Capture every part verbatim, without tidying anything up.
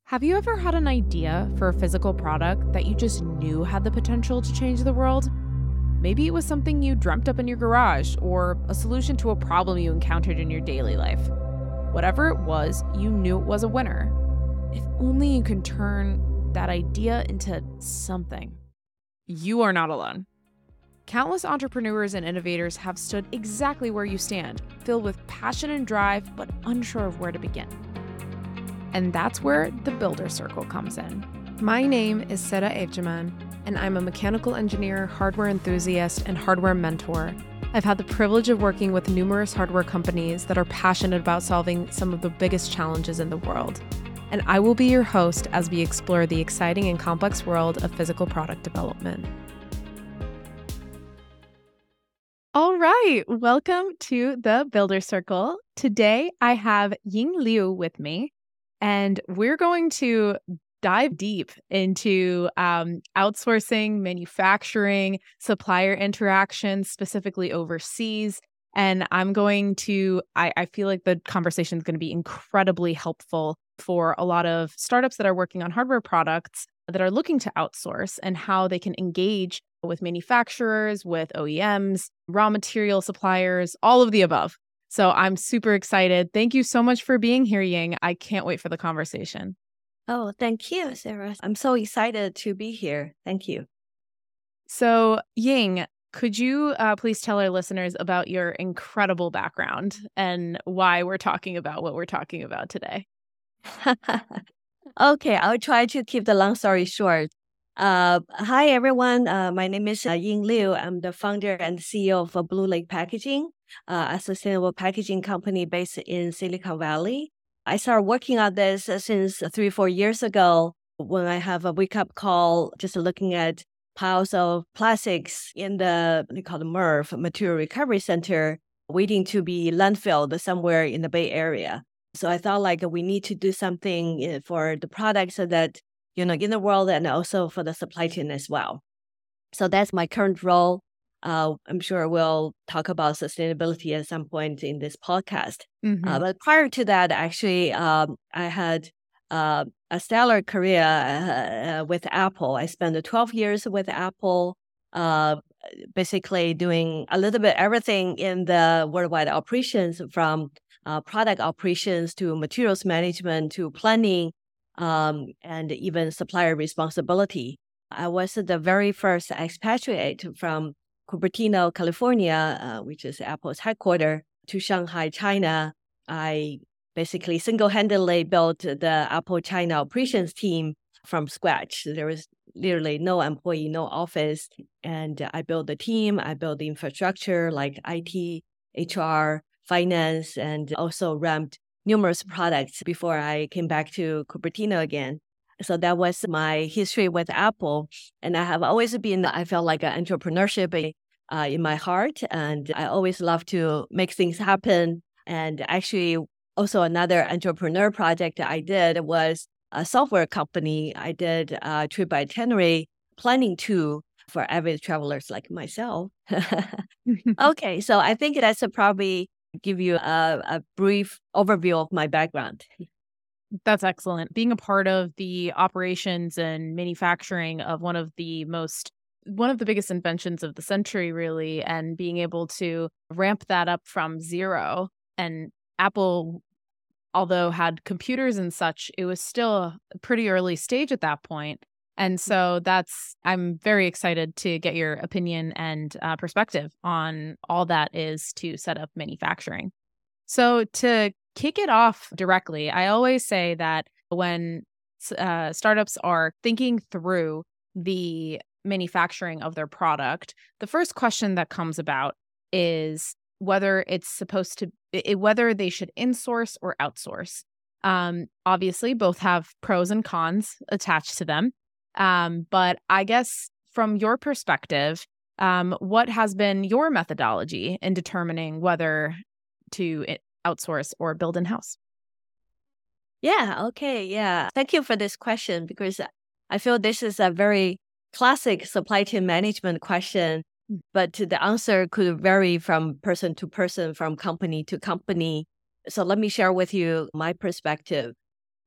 Have you ever had an idea for a physical product that you just knew had the potential to change the world? Maybe it was something you dreamt up in your garage or a solution to a problem you encountered in your daily life. Whatever it was, you knew it was a winner. If only you can turn that idea into something. You are not alone. Countless entrepreneurs and innovators have stood exactly where you stand, filled with passion and drive, but unsure of where to begin. And that's where the Builder Circle comes in. My name is Sera Evciman, and I'm a mechanical engineer, hardware enthusiast, and hardware mentor. I've had the privilege of working with numerous hardware companies that are passionate about solving some of the biggest challenges in the world. And I will be your host as we explore the exciting and complex world of physical product development. All right, welcome to the Builder Circle. Today, I have Ying Liu with me. And we're going to dive deep into um, outsourcing, manufacturing, supplier interactions, specifically overseas. And I'm going to, I, I feel like the conversation is going to be incredibly helpful for a lot of startups that are working on hardware products that are looking to outsource and how they can engage with manufacturers, with O E Ms, raw material suppliers, all of the above. So I'm super excited. Thank you so much for being here, Ying. I can't wait for the conversation. Oh, thank you, Sera. I'm so excited to be here. Thank you. So, Ying, could you uh, please tell our listeners about your incredible background and why we're talking about what we're talking about today? Okay, I'll try to keep the long story short. Uh, hi, everyone. Uh, my name is uh, Ying Liu. I'm the founder and C E O of uh, Blue Lake Packaging, uh, a sustainable packaging company based in Silicon Valley. I started working on this uh, since three, four years ago when I have a wake-up call just looking at piles of plastics in the, they call it M R F, Material Recovery Center, waiting to be landfilled somewhere in the Bay Area. So I thought like we need to do something for the products so that, you know, in the world and also for the supply chain as well. So that's my current role. Uh, I'm sure we'll talk about sustainability at some point in this podcast. Mm-hmm. Uh, but prior to that, actually, um, I had uh, a stellar career uh, with Apple. I spent twelve years with Apple, uh, basically doing a little bit everything in the worldwide operations, from uh, product operations to materials management to planning, um, and even supplier responsibility. I was the very first expatriate from Cupertino, California, uh, which is Apple's headquarters, to Shanghai, China. I basically single-handedly built the Apple China operations team from scratch. There was literally no employee, no office. And I built the team. I built the infrastructure like I T, H R, finance, and also ramped numerous products before I came back to Cupertino again. So that was my history with Apple. And I have always been, I felt like an entrepreneurship uh, in my heart. And I always love to make things happen. And actually, also another entrepreneur project that I did was a software company. I did a trip itinerary planning tool for avid travelers like myself. Okay, so I think that's a probably give you a, a brief overview of my background. That's excellent. Being a part of the operations and manufacturing of one of the most, one of the biggest inventions of the century, really, and being able to ramp that up from zero. And Apple, although had computers and such, it was still a pretty early stage at that point. And so that's, I'm very excited to get your opinion and uh, perspective on all that is to set up manufacturing. So to kick it off directly, I always say that when uh, startups are thinking through the manufacturing of their product, the first question that comes about is whether it's supposed to, it, whether they should insource or outsource. Um, obviously, both have pros and cons attached to them. Um, but I guess from your perspective, um, what has been your methodology in determining whether to outsource or build in-house? Yeah, okay, yeah. Thank you for this question, because I feel this is a very classic supply chain management question, but the answer could vary from person to person, from company to company. So let me share with you my perspective.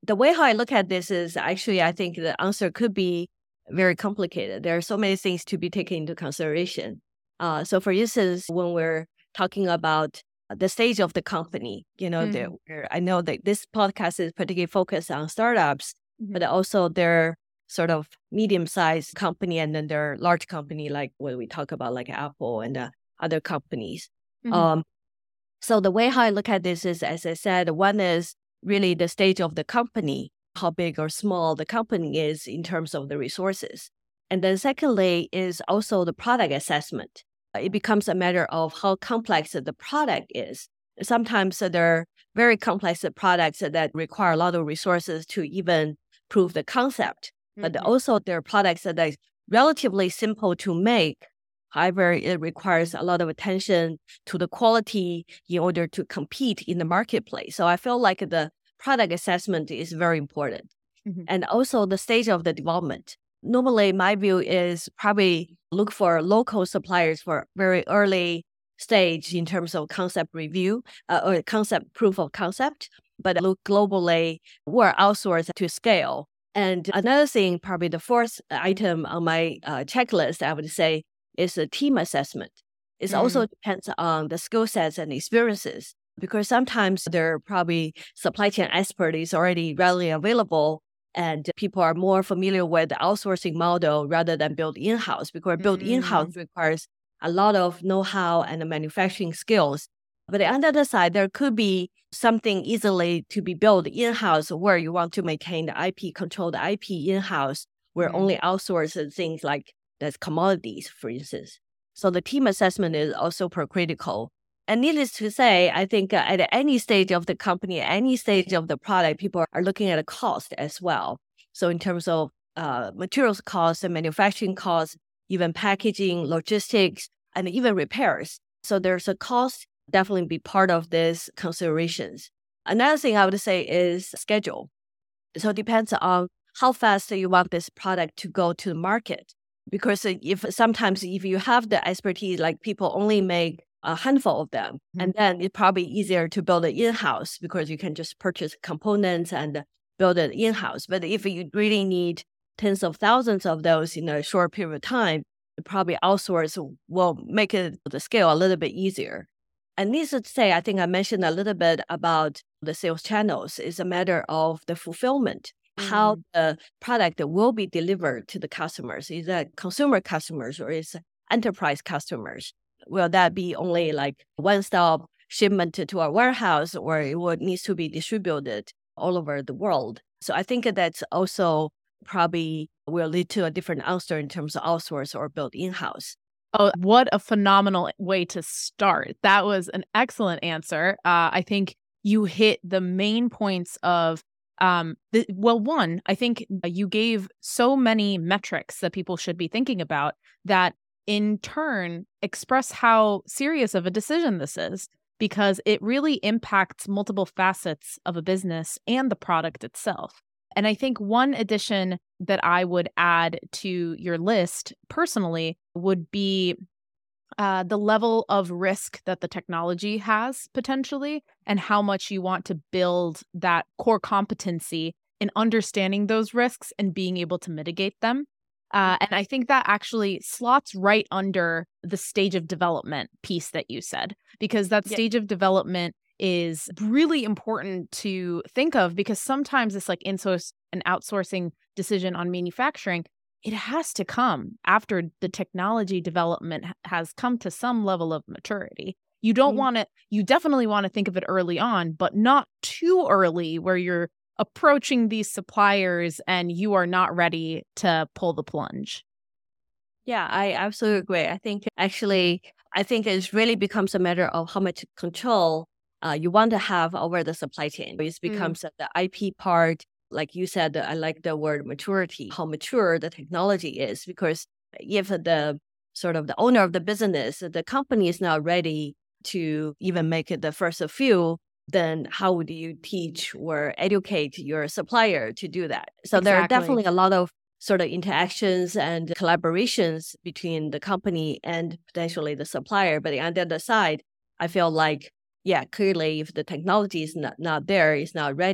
the way how I look at this is actually, I think the answer could be very complicated. There are so many things to be taken into consideration. Uh, so, for instance, when we're talking about the stage of the company, you know, mm-hmm. there, I know that this podcast is particularly focused on startups, mm-hmm. but also they're sort of medium-sized company, and then there are large company like when we talk about like Apple and uh, other companies. Mm-hmm. Um, so the way how I look at this is, as I said, one is really the stage of the company, how big or small the company is in terms of the resources. And then secondly is also the product assessment. It becomes a matter of how complex the product is. Sometimes there are very complex products that require a lot of resources to even prove the concept. Mm-hmm. But also there are products that are relatively simple to make. However, it requires a lot of attention to the quality in order to compete in the marketplace. So I feel like the product assessment is very important. Mm-hmm. And also the stage of the development. Normally, my view is probably look for local suppliers for very early stage in terms of concept review uh, or concept proof of concept, but look globally or outsource to scale. And another thing, probably the fourth item on my uh, checklist, I would say, is a team assessment. It mm. also depends on the skill sets and experiences, because sometimes there are probably supply chain expert is already readily available, and people are more familiar with the outsourcing model rather than build in-house, because build mm. in-house requires a lot of know-how and manufacturing skills. But on the other side, there could be something easily to be built in-house where you want to maintain the I P, control the I P in-house, where mm. only outsource things like that's commodities, for instance. So the team assessment is also critical. And needless to say, I think uh, at any stage of the company, any stage of the product, people are looking at a cost as well. So in terms of uh, materials costs and manufacturing costs, even packaging, logistics, and even repairs. So there's a cost definitely be part of these considerations. Another thing I would say is schedule. So it depends on how fast you want this product to go to the market. Because if sometimes if you have the expertise, like people only make a handful of them, mm-hmm. and then it's probably easier to build it in-house because you can just purchase components and build it in-house. But if you really need tens of thousands of those in a short period of time, probably outsource will make it the scale a little bit easier. And needless to say, I think I mentioned a little bit about the sales channels. It's a matter of the fulfillment. How the product will be delivered to the customers. Is that consumer customers or is enterprise customers? Will that be only like one-stop shipment to our warehouse, or it would needs to be distributed all over the world? So I think that's also probably will lead to a different answer in terms of outsource or build in-house. Oh, what a phenomenal way to start. That was an excellent answer. Uh, I think you hit the main points of Um, the, well, one, I think you gave so many metrics that people should be thinking about that in turn express how serious of a decision this is, because it really impacts multiple facets of a business and the product itself. And I think one addition that I would add to your list personally would be Uh, the level of risk that the technology has potentially, and how much you want to build that core competency in understanding those risks and being able to mitigate them. Uh, and I think that actually slots right under the stage of development piece that you said, because that Yeah. stage of development is really important to think of, because sometimes it's like in-source an outsourcing decision on manufacturing. It has to come after the technology development has come to some level of maturity. You don't Mm. want to, you definitely want to think of it early on, but not too early where you're approaching these suppliers and you are not ready to pull the plunge. Yeah, I absolutely agree. I think actually, I think it really becomes a matter of how much control uh, you want to have over the supply chain. It becomes uh, the I P part. Like you said, I like the word maturity, how mature the technology is, because if the sort of the owner of the business, the company is not ready to even make it the first few, then how would you teach or educate your supplier to do that? So there are Exactly. definitely a lot of sort of interactions and collaborations between the company and potentially the supplier. But on the other side, I feel like, yeah, clearly if the technology is not, not there, is not ready,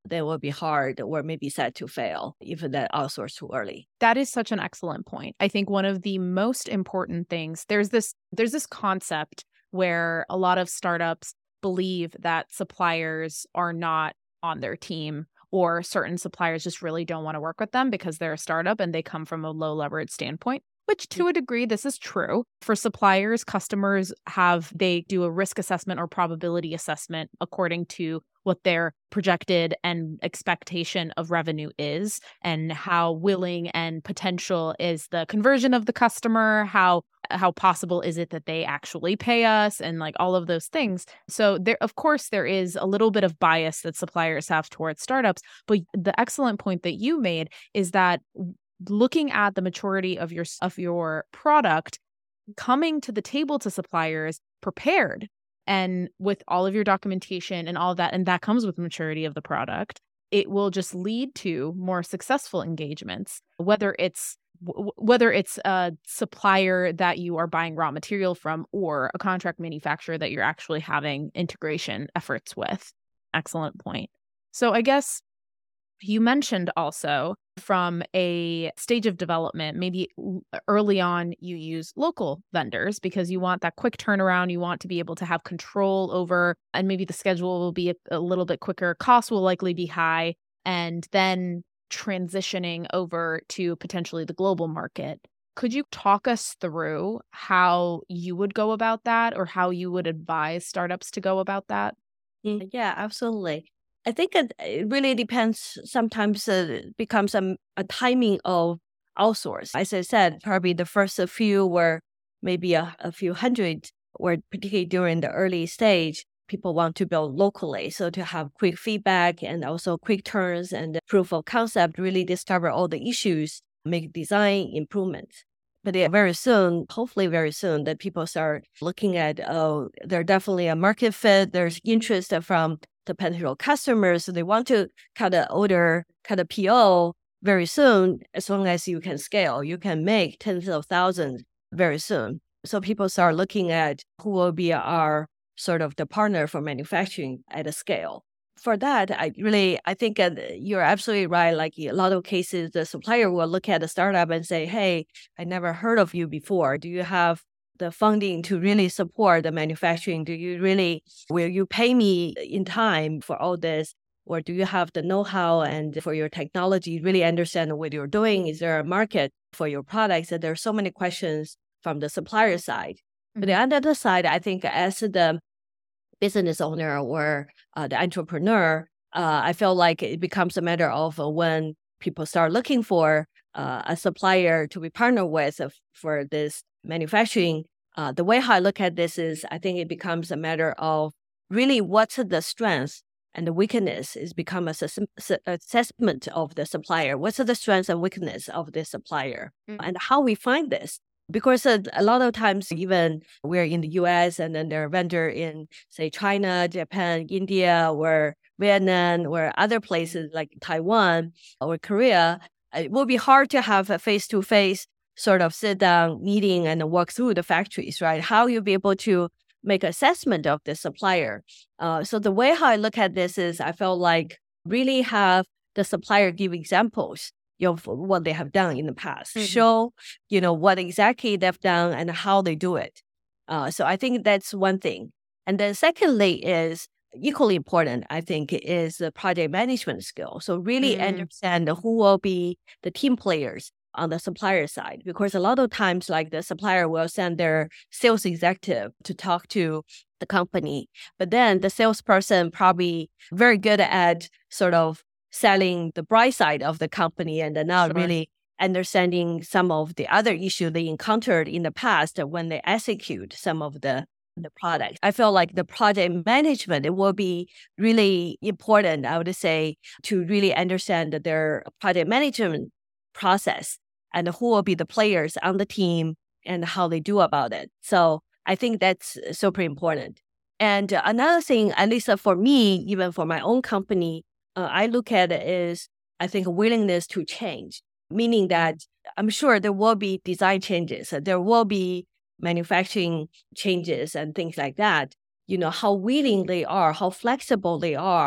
then it will be hard or maybe set to fail if that outsource too early. That is such an excellent point. I think one of the most important things, there's this there's this concept where a lot of startups believe that suppliers are not on their team, or certain suppliers just really don't want to work with them because they're a startup and they come from a low leverage standpoint, which to a degree, this is true. For suppliers, customers have, they do a risk assessment or probability assessment according to what their projected and expectation of revenue is, and how willing and potential is the conversion of the customer, how how possible is it that they actually pay us, and like all of those things. So there, of course, there is a little bit of bias that suppliers have towards startups, but the excellent point that you made is that looking at the maturity of your of your product, coming to the table to suppliers prepared and with all of your documentation and all of that, and that comes with maturity of the product, it will just lead to more successful engagements, whether it's w- whether it's a supplier that you are buying raw material from or a contract manufacturer that you're actually having integration efforts with. Excellent point. So I guess you mentioned also from a stage of development, maybe early on you use local vendors because you want that quick turnaround. You want to be able to have control over, and maybe the schedule will be a, a little bit quicker. Costs will likely be high. And then transitioning over to potentially the global market. Could you talk us through how you would go about that, or how you would advise startups to go about that? Yeah, absolutely. I think it, it really depends. Sometimes uh, it becomes a, a timing of outsource. As I said, probably the first few were maybe a, a few hundred, or particularly during the early stage, people want to build locally. So to have quick feedback and also quick turns and proof of concept, really discover all the issues, make design improvements. But yeah, very soon, hopefully very soon, that people start looking at, oh, there's definitely a market fit. There's interest from the potential customers. So they want to kind of order kind of P O very soon. As long as you can scale, you can make tens of thousands very soon. So people start looking at who will be our sort of the partner for manufacturing at a scale. For that, I really, I think uh, you're absolutely right. Like a lot of cases, the supplier will look at the startup and say, hey, I never heard of you before. Do you have the funding to really support the manufacturing? Do you really, will you pay me in time for all this? Or do you have the know-how and for your technology, really understand what you're doing? Is there a market for your products? And there are so many questions from the supplier side. Mm-hmm. But on the other side, I think as the business owner or uh, the entrepreneur, uh, I feel like it becomes a matter of uh, when people start looking for uh, a supplier to be partnered with uh, for this manufacturing. Uh, the way how I look at this is, I think it becomes a matter of really what's the strength and the weakness is become a s- assessment of the supplier. What's the strength and weakness of the supplier, mm-hmm. and how we find this. Because a, a lot of times, even we're in the U S and then there are vendors in, say, China, Japan, India, or Vietnam, or other places like Taiwan or Korea, it will be hard to have a face-to-face sort of sit-down meeting and walk through the factories, right? How you'll be able to make assessment of the supplier. Uh, so the way how I look at this is I felt like really have the supplier give examples of what they have done in the past, mm-hmm. show, you know, what exactly they've done and how they do it. Uh, so I think that's one thing. And then secondly is equally important, I think, is the project management skill. So really mm-hmm. understand who will be the team players on the supplier side, because a lot of times like the supplier will send their sales executive to talk to the company, but then the salesperson probably very good at sort of selling the bright side of the company and not sure. really understanding some of the other issues they encountered in the past when they execute some of the, the products. I feel like the project management, it will be really important, I would say, to really understand their project management process and who will be the players on the team and how they do about it. So I think that's super important. And another thing, at least for me, even for my own company, Uh, I look at it is, I think, a willingness to change, meaning that I'm sure there will be design changes, there will be manufacturing changes and things like that. You know, how willing they are, how flexible they are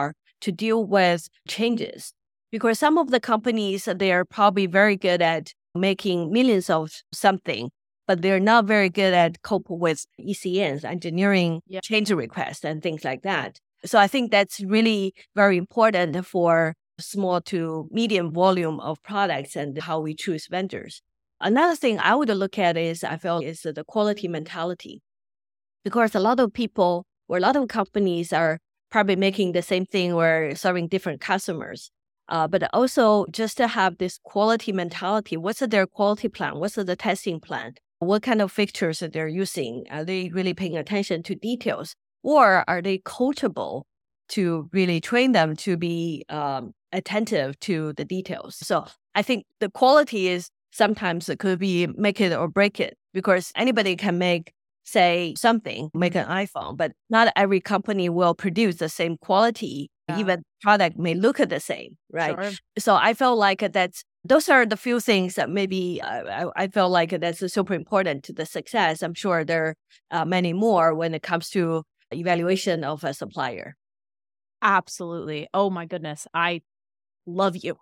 to deal with changes. Because some of the companies, they are probably very good at making millions of something, but they're not very good at cope with E C Ns, engineering Yeah. change requests and things like that. So I think that's really very important for small to medium volume of products and how we choose vendors. Another thing I would look at is, I feel, is the quality mentality. Because a lot of people or a lot of companies are probably making the same thing or serving different customers. Uh, but also just to have this quality mentality. What's their quality plan? What's the testing plan? What kind of fixtures that they're using? Are they really paying attention to details? Or are they coachable to really train them to be um, attentive to the details? So I think the quality is sometimes it could be make it or break it, because anybody can make, say, something, make an iPhone, but not every company will produce the same quality. Yeah. Even product may look the same, right? Sure. So I felt like that's, those are the few things that maybe uh, I, I felt like that's super important to the success. I'm sure there are uh, many more when it comes to evaluation of a supplier. Absolutely. Oh my goodness. I love you.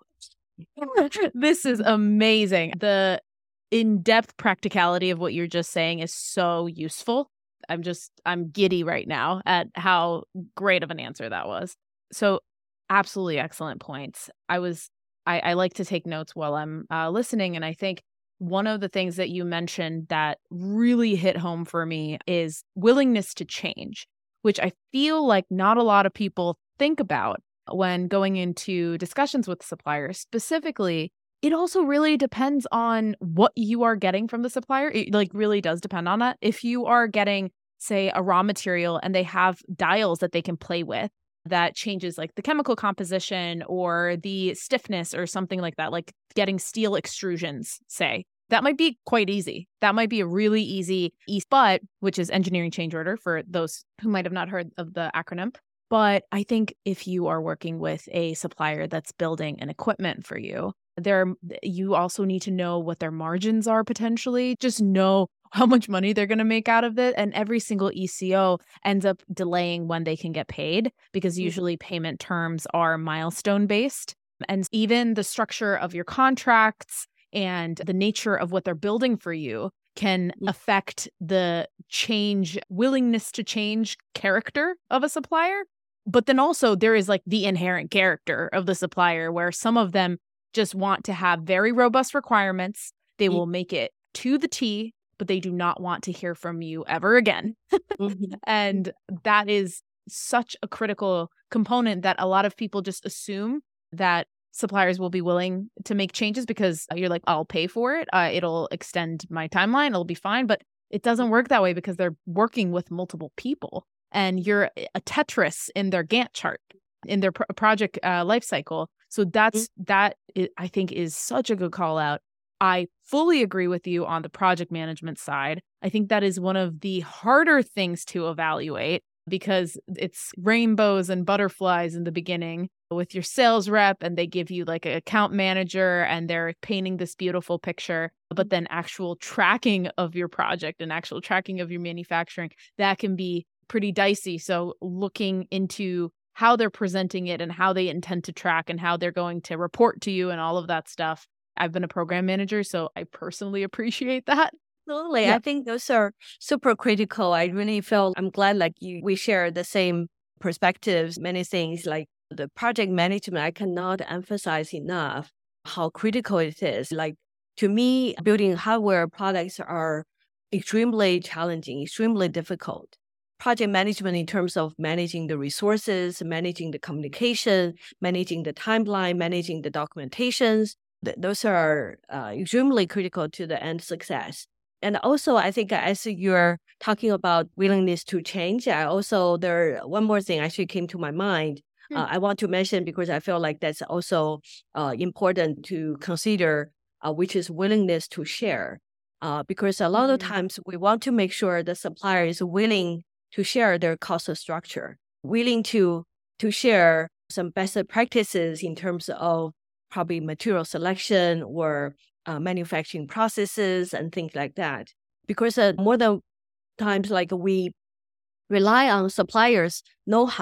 This is amazing. The in-depth practicality of what you're just saying is so useful. I'm just, I'm giddy right now at how great of an answer that was. So absolutely excellent points. I was, I, I like to take notes while I'm uh, listening. And I think one of the things that you mentioned that really hit home for me is willingness to change, which I feel like not a lot of people think about when going into discussions with suppliers. Specifically, it also really depends on what you are getting from the supplier. It like really does depend on that. If you are getting, say, a raw material and they have dials that they can play with that changes like the chemical composition or the stiffness or something like that, like getting steel extrusions, say, that might be quite easy. That might be a really easy E C, but which is engineering change order for those who might have not heard of the acronym. But I think if you are working with a supplier that's building an equipment for you, there you also need to know what their margins are potentially. Just know how much money they're going to make out of it. And every single E C O ends up delaying when they can get paid, because usually payment terms are milestone based. And even the structure of your contracts and the nature of what they're building for you can affect the change, willingness to change character of a supplier. But then also there is like the inherent character of the supplier, where some of them just want to have very robust requirements. They will make it to the T, but they do not want to hear from you ever again. Mm-hmm. And that is such a critical component that a lot of people just assume that suppliers will be willing to make changes because you're like, I'll pay for it. Uh, it'll extend my timeline. It'll be fine. But it doesn't work that way, because they're working with multiple people and you're a Tetris in their Gantt chart, in their pro- project uh, life cycle. So that's, that is, I think, is such a good call out. I fully agree with you on the project management side. I think that is one of the harder things to evaluate, because it's rainbows and butterflies in the beginning with your sales rep, and they give you like an account manager and they're painting this beautiful picture. But then actual tracking of your project and actual tracking of your manufacturing, that can be pretty dicey. So looking into how they're presenting it and how they intend to track and how they're going to report to you and all of that stuff. I've been a program manager, so I personally appreciate that. Absolutely. Yeah. I think those are super critical. I really feel, I'm glad like you, we share the same perspectives, many things like the project management. I cannot emphasize enough how critical it is. Like, to me, building hardware products are extremely challenging, extremely difficult. Project management in terms of managing the resources, managing the communication, managing the timeline, managing the documentations, th- those are uh, extremely critical to the end success. And also, I think as you're talking about willingness to change, I also, there one more thing actually came to my mind. Hmm. Uh, I want to mention, because I feel like that's also uh, important to consider, uh, which is willingness to share. Uh, because a lot of Mhm. times we want to make sure the supplier is willing to share their cost structure, willing to to share some best practices in terms of probably material selection or uh, manufacturing processes and things like that. Because uh, more than times, like we rely on suppliers' know-how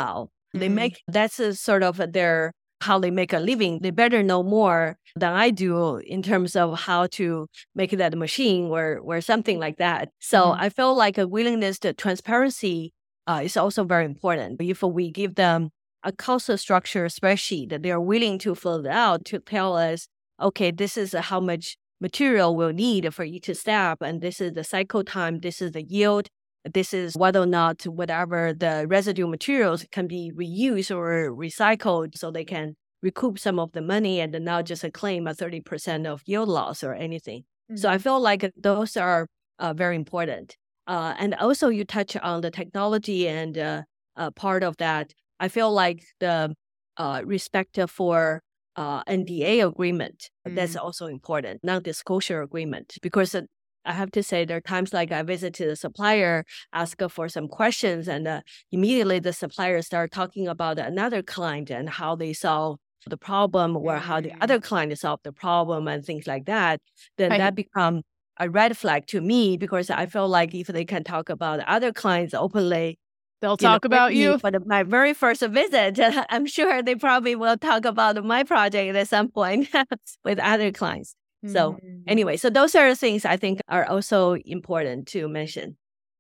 They Mm. make, that's a sort of their, how they make a living. They better know more than I do in terms of how to make that machine or, or something like that. So Mhm. I feel like a willingness to transparency uh, is also very important. If we give them a cost structure spreadsheet that they are willing to fill it out to tell us, okay, this is how much material we'll need for each step, and this is the cycle time, this is the yield, this is whether or not whatever the residue materials can be reused or recycled so they can recoup some of the money and not just claim a thirty percent of yield loss or anything. Mm-hmm. So I feel like those are uh, very important. Uh, and also you touch on the technology and uh, uh, part of that. I feel like the uh, respect for uh, N D A agreement, mm-hmm. that's also important, non-disclosure agreement, because uh, I have to say there are times like I visited a supplier, ask for some questions, and uh, immediately the supplier start talking about another client and how they solve the problem or mm-hmm. how the other client solved the problem and things like that. Then I- that become a red flag to me, because I feel like if they can talk about other clients openly, they'll talk know, about you. For the, my very first visit, I'm sure they probably will talk about my project at some point with other clients. Mm-hmm. So anyway, so those are things I think are also important to mention.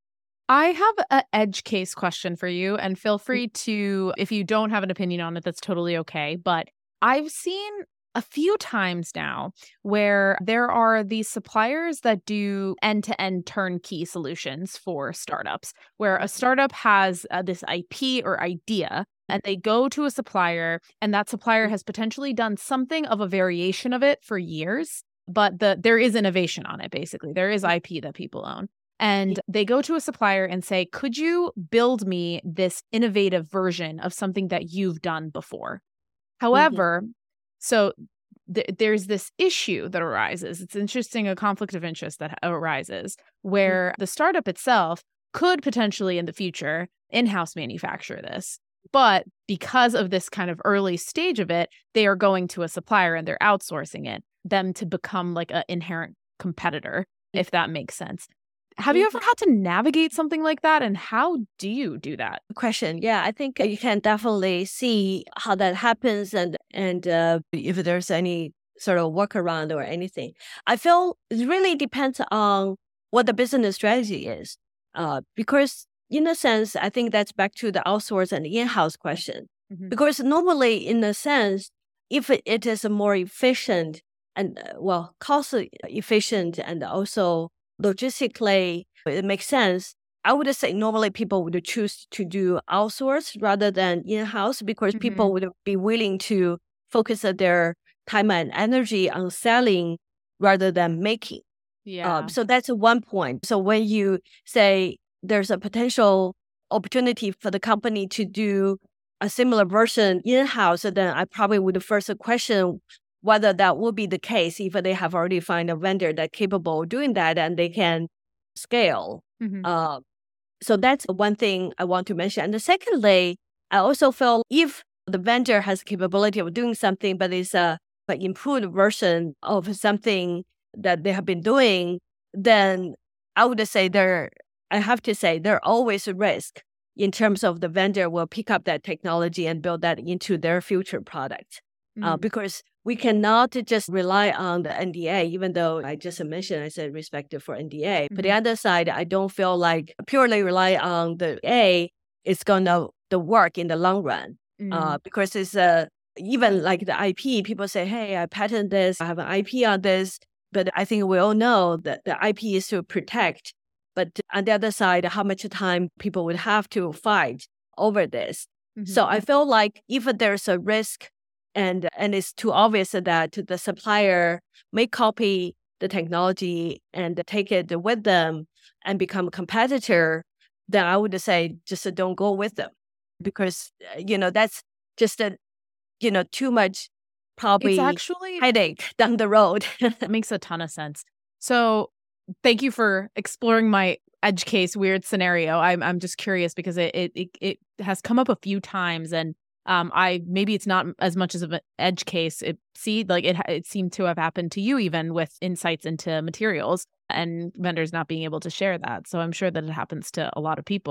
I have an edge case question for you, and feel free to, if you don't have an opinion on it, that's totally okay. But I've seen a few times now where there are these suppliers that do end-to-end turnkey solutions for startups, where a startup has uh, this I P or idea, and they go to a supplier, and that supplier has potentially done something of a variation of it for years, but the there is innovation on it, basically. There is I P that people own. And they go to a supplier and say, could you build me this innovative version of something that you've done before? However, mm-hmm. so th- there's this issue that arises. It's interesting, a conflict of interest that arises where mm-hmm. the startup itself could potentially in the future in-house manufacture this. But because of this kind of early stage of it, they are going to a supplier and they're outsourcing it, them to become like an inherent competitor, if that makes sense. Have you ever had to navigate something like that? And how do you do that? Question. Yeah, I think you can definitely see how that happens and, and uh, if there's any sort of workaround or anything. I feel it really depends on what the business strategy is. Uh, because in a sense, I think that's back to the outsource and in-house question. Mm-hmm. Because normally, in a sense, if it is a more efficient and, uh, well, cost efficient and also logistically, it makes sense. I would say normally people would choose to do outsource rather than in-house because mm-hmm. people would be willing to focus their time and energy on selling rather than making. Yeah. Uh, so that's one point. So when you say there's a potential opportunity for the company to do a similar version in-house, then I probably would first question whether that will be the case if they have already found a vendor that's capable of doing that and they can scale. Mm-hmm. Uh, so that's one thing I want to mention. And secondly, I also feel if the vendor has capability of doing something, but it's a an improved version of something that they have been doing, then I would say there, I have to say there are always a risk in terms of the vendor will pick up that technology and build that into their future product. Mm-hmm. Uh, because we cannot just rely on the N D A, even though I just mentioned, I said respect for N D A. Mm-hmm. But the other side, I don't feel like purely rely on the A is going to the work in the long run. Mm-hmm. Uh, because it's uh, even like the I P, people say, hey, I patent this, I have an I P on this. But I think we all know that the I P is to protect. But on the other side, how much time people would have to fight over this. Mm-hmm. So I feel like if there's a risk, And and it's too obvious that the supplier may copy the technology and take it with them and become a competitor, then I would say just don't go with them. Because, you know, that's just a, you know, too much probably it's actually headache down the road. It makes a ton of sense. So thank you for exploring my edge case weird scenario. I'm I'm just curious because it it it, it has come up a few times and Um, I maybe it's not as much as an edge case. It see like it it seemed to have happened to you even with insights into materials and vendors not being able to share that. So I'm sure that it happens to a lot of people.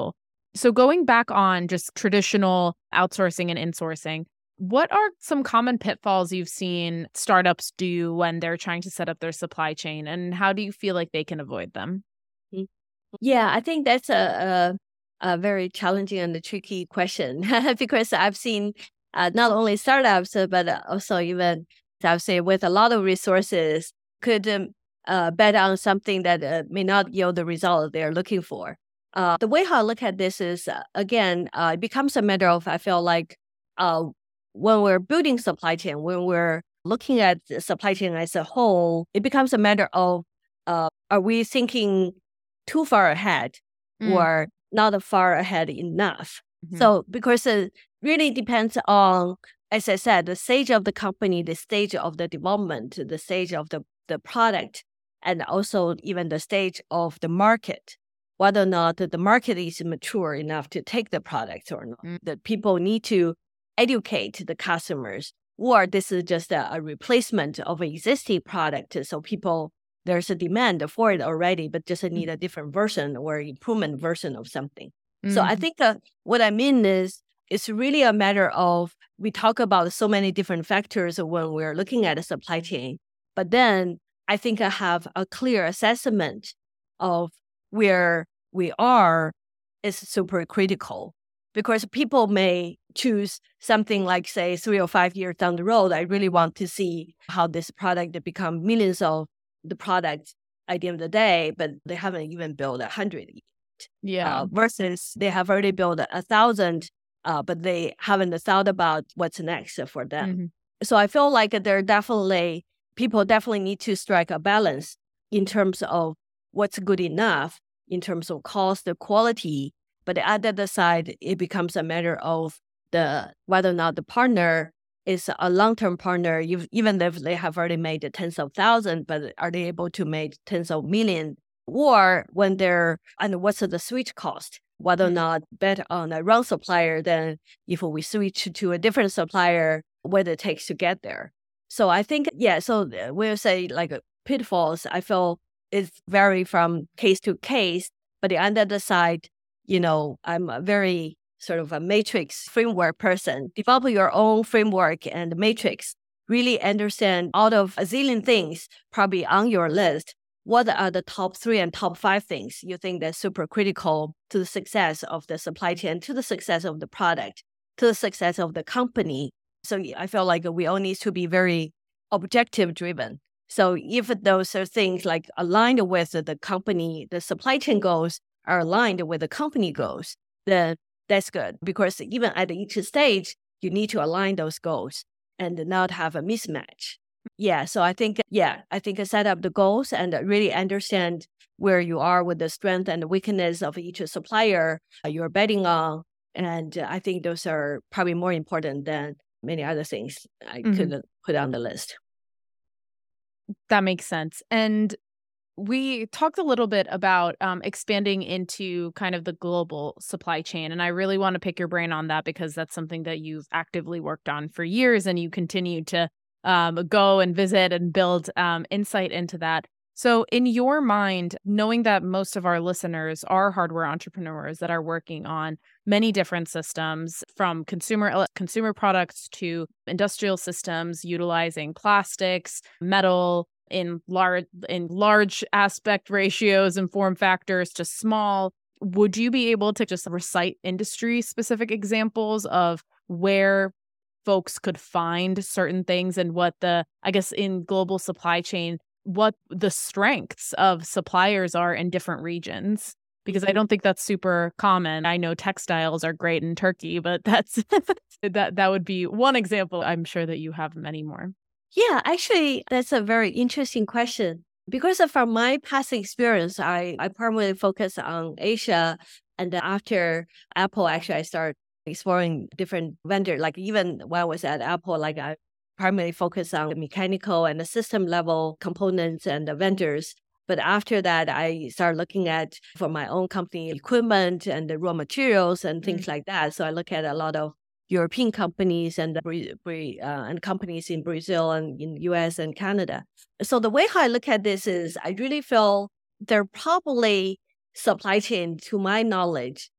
So going back on just traditional outsourcing and insourcing, what are some common pitfalls you've seen startups do when they're trying to set up their supply chain, and how do you feel like they can avoid them? Yeah, I think that's a, a, a very challenging and a tricky question because I've seen uh, not only startups, uh, but uh, also even, I would say, with a lot of resources, could um, uh, bet on something that uh, may not yield the result they're looking for. Uh, the way how I look at this is, uh, again, uh, it becomes a matter of, I feel like, uh, when we're building supply chain, when we're looking at the supply chain as a whole, it becomes a matter of, uh, are we thinking too far ahead Mm. or not far ahead enough? Mhm. So, because it really depends on, as I said, the stage of the company, the stage of the development, the stage of the, the product, and also even the stage of the market, whether or not the market is mature enough to take the product or not. Mm. That people need to educate the customers, or this is just a, a replacement of an existing product. So people, there's a demand for it already, but just need a different version or improvement version of something. So I Mhm. think uh, what I mean is, it's really a matter of, we talk about so many different factors when we're looking at a supply chain, but then I think I have a clear assessment of where we are is super critical, because people may choose something like, say, three or five years down the road. I really want to see how this product become millions of the product at the end of the day, but they haven't even built a hundred yet. Yeah. Uh, versus they have already built a thousand, uh, but they haven't thought about what's next for them. Mhm. So I feel like there definitely, people definitely need to strike a balance in terms of what's good enough, in terms of cost, the quality. But at the other side, it becomes a matter of the whether or not the partner is a long-term partner, you, even if they have already made tens of thousands, but are they able to make tens of million? Or when they're, and what's the switch cost? Whether or Mm. not bet on a wrong supplier, then if we switch to a different supplier, what it takes to get there. So I think, yeah, so we'll say like pitfalls, I feel it vary from case to case, but on the other side, you know, I'm a very sort of a matrix framework person. Develop your own framework and matrix. Really understand out of a zillion things probably on your list, what are the top three and top five things you think that's super critical to the success of the supply chain, to the success of the product, to the success of the company? So I feel like we all need to be very objective driven. So if those are things like aligned with the company, the supply chain goals are aligned with the company goals, then that's good. Because even at each stage, you need to align those goals and not have a mismatch. Yeah, so I think, yeah, I think set up the goals and really understand where you are with the strength and the weakness of each supplier you're betting on. And I think those are probably more important than many other things I Mhm. could put on the list. That makes sense. And we talked a little bit about um, expanding into kind of the global supply chain. And I really want to pick your brain on that because that's something that you've actively worked on for years and you continue to um, go and visit and build um, insight into that. So, in your mind, knowing that most of our listeners are hardware entrepreneurs that are working on many different systems, from consumer consumer products to industrial systems utilizing plastics, metal, in large in large aspect ratios and form factors to small, would you be able to just recite industry specific examples of where folks could find certain things and what the, I guess, in global supply chain, what the strengths of suppliers are in different regions? Because I don't think that's super common. I know textiles are great in Turkey, but that's that that would be one example. I'm sure that you have many more. Yeah, actually, that's a very interesting question. Because from my past experience, I, I primarily focus on Asia. And then after Apple, actually, I started exploring different vendors. Like even when I was at Apple, like I primarily focused on the mechanical and the system level components and the vendors. But after that, I started looking at, for my own company, equipment and the raw materials and things Mm. like that. So I look at a lot of European companies and uh, and companies in Brazil and in U S and Canada. So the way how I look at this is, I really feel they're probably supply chain, to my knowledge,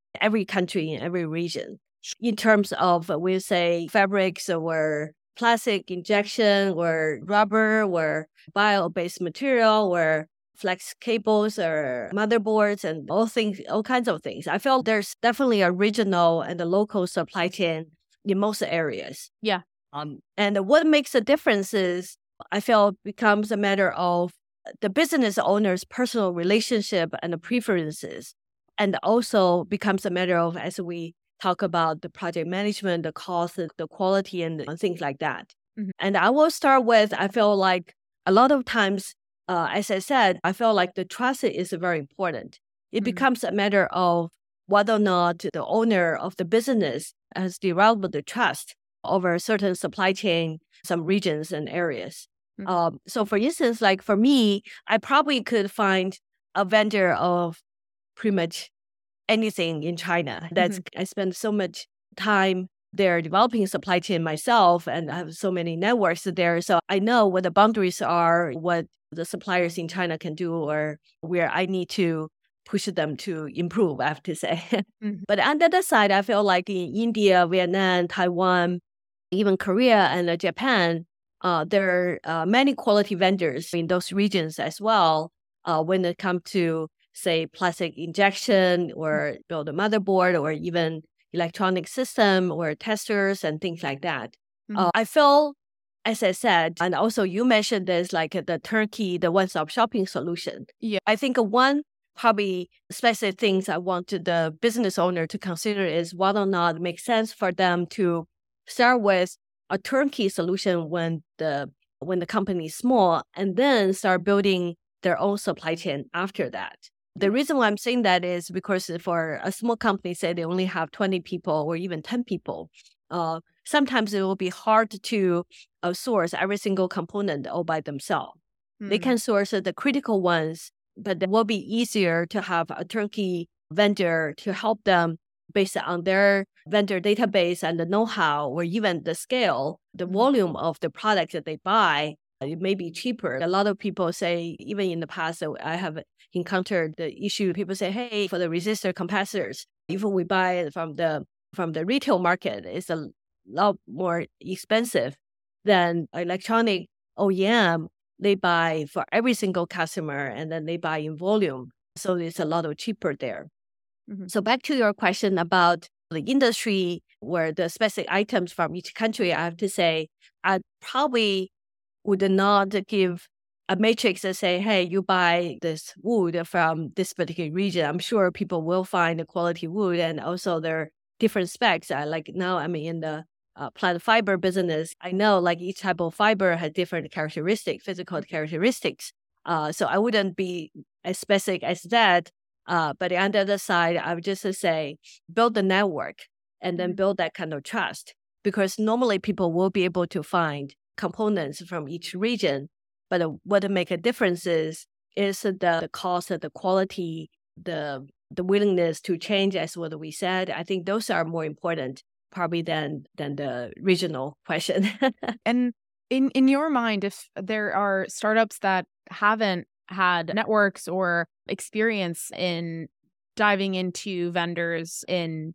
every country, in every region. In terms of, uh, we say, fabrics or plastic injection or rubber or bio-based material or flex cables or motherboards and all things, all kinds of things. I feel there's definitely a regional and a local supply chain in most areas. Yeah. Um, and what makes a difference is I feel becomes a matter of the business owner's personal relationship and the preferences, and also becomes a matter of, as we talk about the project management, the cost, the quality, and things like that. Mhm. And I will start with, I feel like a lot of times, uh, as I said, I feel like the trust is very important. It Mhm. becomes a matter of whether or not the owner of the business has developed the trust over certain supply chain, some regions and areas. Mhm. Um, so for instance, like for me, I probably could find a vendor of pretty much anything in China. That's I spend so much time there developing supply chain myself, and I have so many networks there. So I know what the boundaries are, what the suppliers in China can do, or where I need to push them to improve, I have to say. Mhm. But on the other side, I feel like in India, Vietnam, Taiwan, even Korea and uh, Japan, uh, there are uh, many quality vendors in those regions as well uh, when it comes to, say, plastic injection or build a motherboard or even electronic system or testers and things like that. Mhm. Uh, I feel, as I said, and also you mentioned this, like uh, the turnkey, the one-stop shopping solution. Yeah. I think uh, one probably specific things I want to the business owner to consider is whether or not it makes sense for them to start with a turnkey solution when the when the company is small, and then start building their own supply chain after that. The reason why I'm saying that is because for a small company, say they only have twenty people or even ten people, uh, sometimes it will be hard to uh, source every single component all by themselves. They Mm. can source uh, the critical ones, but it will be easier to have a turnkey vendor to help them based on their vendor database and the know-how or even the scale, the Mhm. volume of the product that they buy. It may be cheaper. A lot of people say, even in the past, uh, I have encountered the issue. People say, hey, for the resistor capacitors, even we buy it from the from the retail market, it's a lot more expensive than electronic O E M. They buy for every single customer and then they buy in volume. So it's a lot of cheaper there. Mhm. So back to your question about the industry where the specific items from each country, I have to say, I probably would not give a matrix that say, hey, you buy this wood from this particular region. I'm sure people will find the quality wood and also their different specs. I like now I'm in the uh, plant fiber business. I know like each type of fiber has different characteristics, physical characteristics. Uh, so I wouldn't be as specific as that. Uh, but on the other side, I would just say build the network and then Mhm. build that kind of trust, because normally people will be able to find components from each region. But uh, what make a difference is, is the, the cost, the quality, the the willingness to change, as what we said. I think those are more important probably than than the regional question. And in in your mind, if there are startups that haven't had networks or experience in diving into vendors in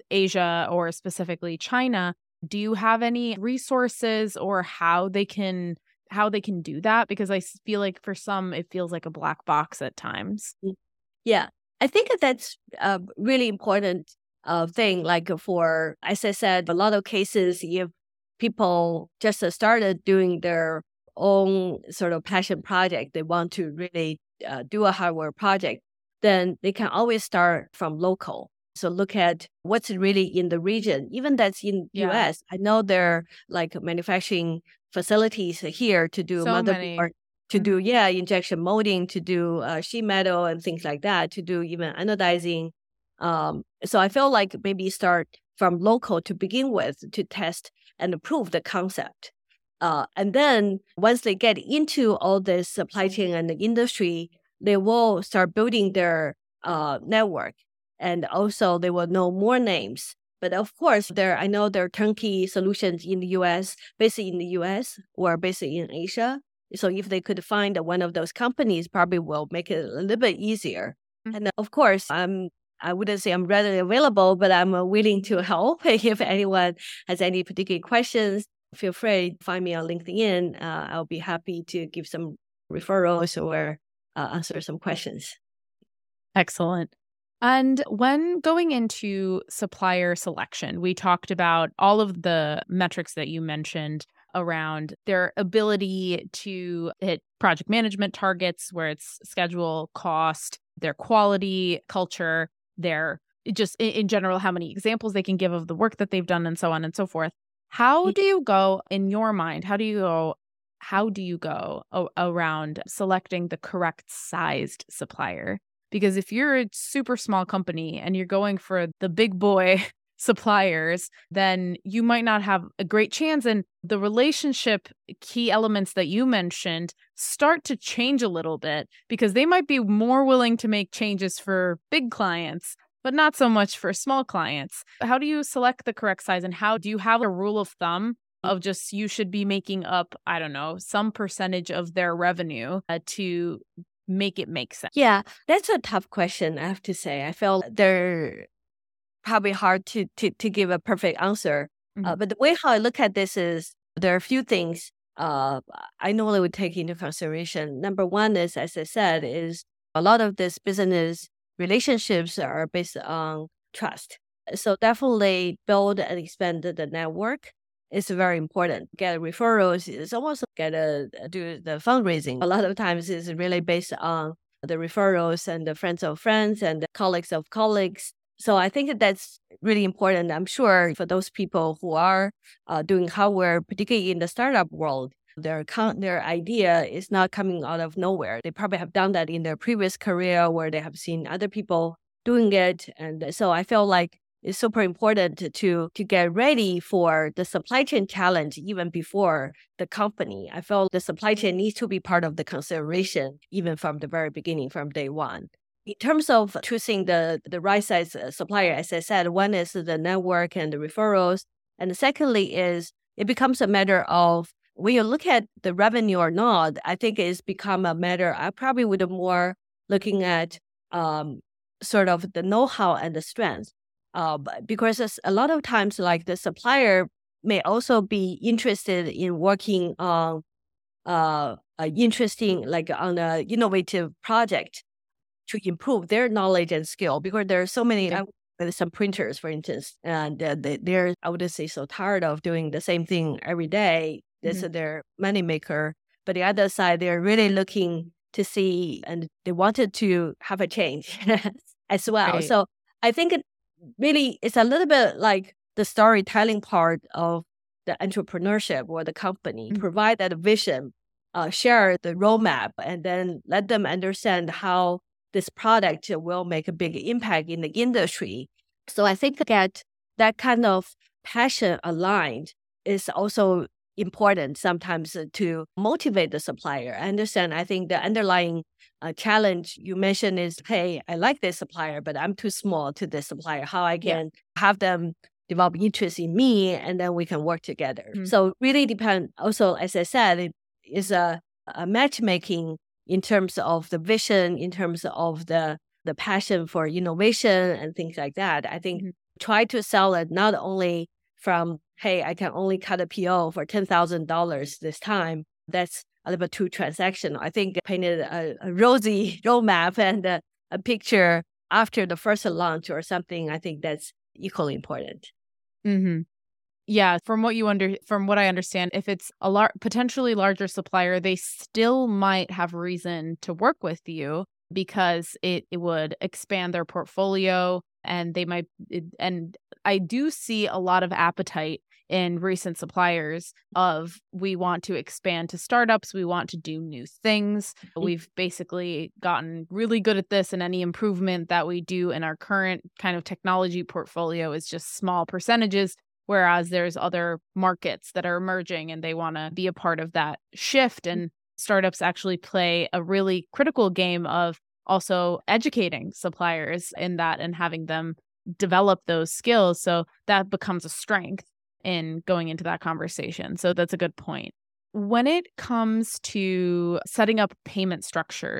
Asia or specifically China, do you have any resources or how they can how they can do that? Because I s- feel like for some it feels like a black box at times. Yeah, I think that that's a really important uh, thing. Like for, as I said, a lot of cases, if people just uh, started doing their own sort of passion project, they want to really uh, do a hardware project, then they can always start from local. So look at what's really in the region, even that's in Yeah. U S. I know there are like manufacturing facilities here to do So many. motherboard, to do, yeah, injection molding, to do uh, sheet metal and things like that, to do even anodizing. Um, so I feel like maybe start from local to begin with to test and prove the concept. Uh, and then once they get into all this supply chain and the industry, they will start building their uh, network. And also they will know more names. But of course, there I know there are turnkey solutions in the U S, basically in the U S or basically in Asia. So if they could find one of those companies, probably will make it a little bit easier. Mhm. And of course, I'm I wouldn't say I'm readily available, but I'm uh, willing to help. If anyone has any particular questions, feel free to find me on LinkedIn. Uh, I'll be happy to give some referrals or uh, answer some questions. Excellent. And when going into supplier selection, we talked about all of the metrics that you mentioned around their ability to hit project management targets, where it's schedule, cost, their quality, culture, their just in, in general, how many examples they can give of the work that they've done and so on and so forth. How do you go in your mind? How do you go? How do you go o- around selecting the correct sized supplier? Because if you're a super small company and you're going for the big boy suppliers, then you might not have a great chance. And the relationship key elements that you mentioned start to change a little bit because they might be more willing to make changes for big clients, but not so much for small clients. How do you select the correct size, and how do you have a rule of thumb of just you should be making up, I don't know, some percentage of their revenue uh, to make it make sense? Yeah, that's a tough question, I have to say. I feel they're probably hard to, to, to give a perfect answer. Mhm. Uh, but the way how I look at this is there are a few things uh, I normally would take into consideration. Number one is, as I said, is a lot of this business relationships are based on trust. So definitely build and expand the network is very important. Get referrals is almost get a do the fundraising. A lot of times is really based on the referrals and the friends of friends and the colleagues of colleagues. So I think that that's really important. I'm sure for those people who are uh, doing hardware, particularly in the startup world, their con- their idea is not coming out of nowhere. They probably have done that in their previous career where they have seen other people doing it. And so I feel like it's super important to, to to get ready for the supply chain challenge even before the company. I feel the supply chain needs to be part of the consideration even from the very beginning, from day one. In terms of choosing the, the right size supplier, as I said, one is the network and the referrals. And secondly is it becomes a matter of when you look at the revenue or not, I think it's become a matter, I probably would more looking at um, sort of the know-how and the strength. Uh, because a lot of times, like the supplier may also be interested in working on uh, uh interesting, like on a innovative project to improve their knowledge and skill. Because there are so many, I, some printers, for instance, and uh, they, they're, I wouldn't say so tired of doing the same thing every day. This mm-hmm. is their money maker. But the other side, they're really looking to see, and they wanted to have a change as well. Right. So I think it really it's a little bit like the storytelling part of the entrepreneurship or the company. Mm-hmm. Provide that vision, uh, share the roadmap, and then let them understand how this product will make a big impact in the industry. So I think that that kind of passion aligned is also important sometimes to motivate the supplier. I understand. I think the underlying uh, challenge you mentioned is, hey, I like this supplier, but I'm too small to this supplier. How I can yeah. have them develop interest in me, and then we can work together. Mm-hmm. So really depend. Also, as I said, it is a, a matchmaking in terms of the vision, in terms of the the passion for innovation and things like that. I think mm-hmm. try to sell it not only from, hey, I can only cut a P O for ten thousand dollars this time. That's a little bit too transactional. I think painted a, a rosy roadmap and a, a picture after the first launch or something, I think that's equally important. Mm-hmm. Yeah, from what you under from what I understand, if it's a lar- potentially larger supplier, they still might have reason to work with you because it, it would expand their portfolio, and they might it, and I do see a lot of appetite in recent suppliers of we want to expand to startups, we want to do new things. We've basically gotten really good at this, and any improvement that we do in our current kind of technology portfolio is just small percentages. Whereas there's other markets that are emerging and they want to be a part of that shift. And startups actually play a really critical game of also educating suppliers in that and having them develop those skills. So that becomes a strength in going into that conversation. So that's a good point. When it comes to setting up payment structures,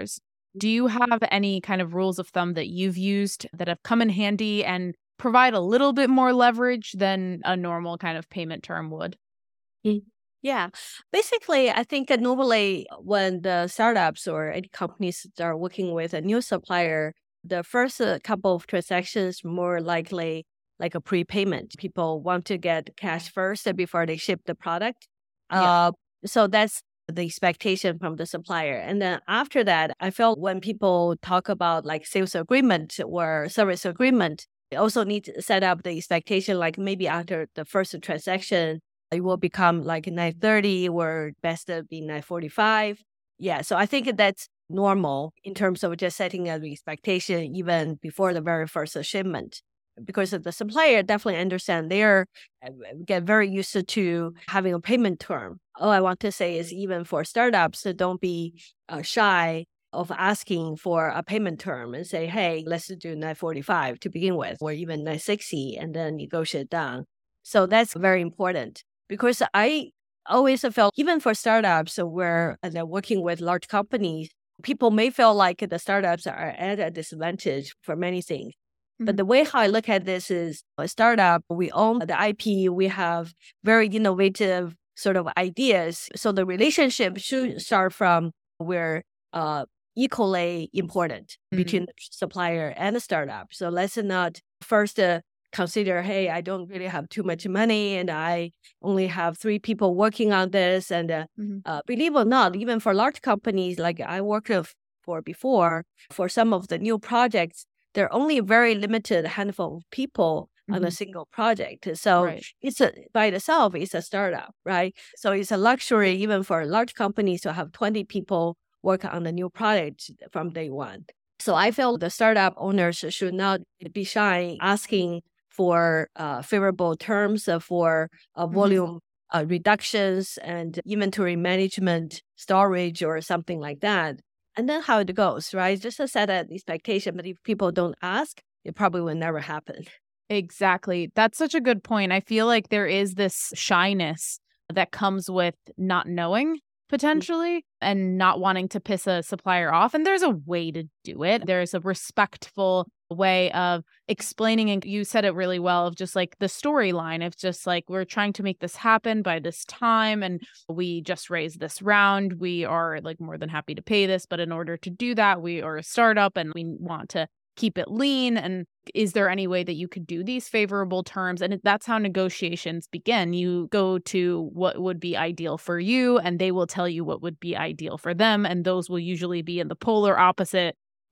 Do you have any kind of rules of thumb that you've used that have come in handy and provide a little bit more leverage than a normal kind of payment term would? Mm. Yeah. Basically, I think that normally when the startups or any companies are working with a new supplier, the first uh, couple of transactions more likely like a prepayment. People want to get cash first before they ship the product. Yeah. Uh, so that's the expectation from the supplier. And then after that, I felt when people talk about like sales agreement or service agreement, they also need to set up the expectation like maybe after the first transaction, it will become like nine thirty or best of be nine forty-five. Yeah, so I think that's normal in terms of just setting an expectation even before the very first shipment. Because the supplier definitely understand they're uh, get very used to having a payment term. All I want to say is even for startups, so don't be uh, shy of asking for a payment term and say, hey, let's do nine forty-five to begin with, or even nine sixty and then negotiate down. So that's very important because I always felt, even for startups where they're working with large companies, people may feel like the startups are at a disadvantage for many things. But the way how I look at this is a startup, we own the I P, we have very innovative sort of ideas. So the relationship should start from where uh, equally important mm-hmm. between the supplier and the startup. So let's not first uh, consider, hey, I don't really have too much money and I only have three people working on this. And uh, mm-hmm. uh, believe it or not, even for large companies like I worked for before, for some of the new projects, there are only a very limited handful of people mm-hmm. on a single project. So right. it's a, by itself, it's a startup, right? So it's a luxury even for large companies to have twenty people work on a new product from day one. So I feel the startup owners should not be shy asking for uh, favorable terms for uh, volume mm-hmm. uh, reductions and inventory management, storage, or something like that. And then how it goes, right? Just to set an expectation. But if people don't ask, it probably will never happen. Exactly. That's such a good point. I feel like there is this shyness that comes with not knowing potentially mm-hmm. and not wanting to piss a supplier off. And there's a way to do it. There's a respectful way of explaining, and you said it really well, of just like the storyline of just like, we're trying to make this happen by this time and we just raised this round. We are like more than happy to pay this, but in order to do that, we are a startup and we want to keep it lean. And is there any way that you could do these favorable terms? And that's how negotiations begin. You go to what would be ideal for you, and they will tell you what would be ideal for them. And those will usually be in the polar opposite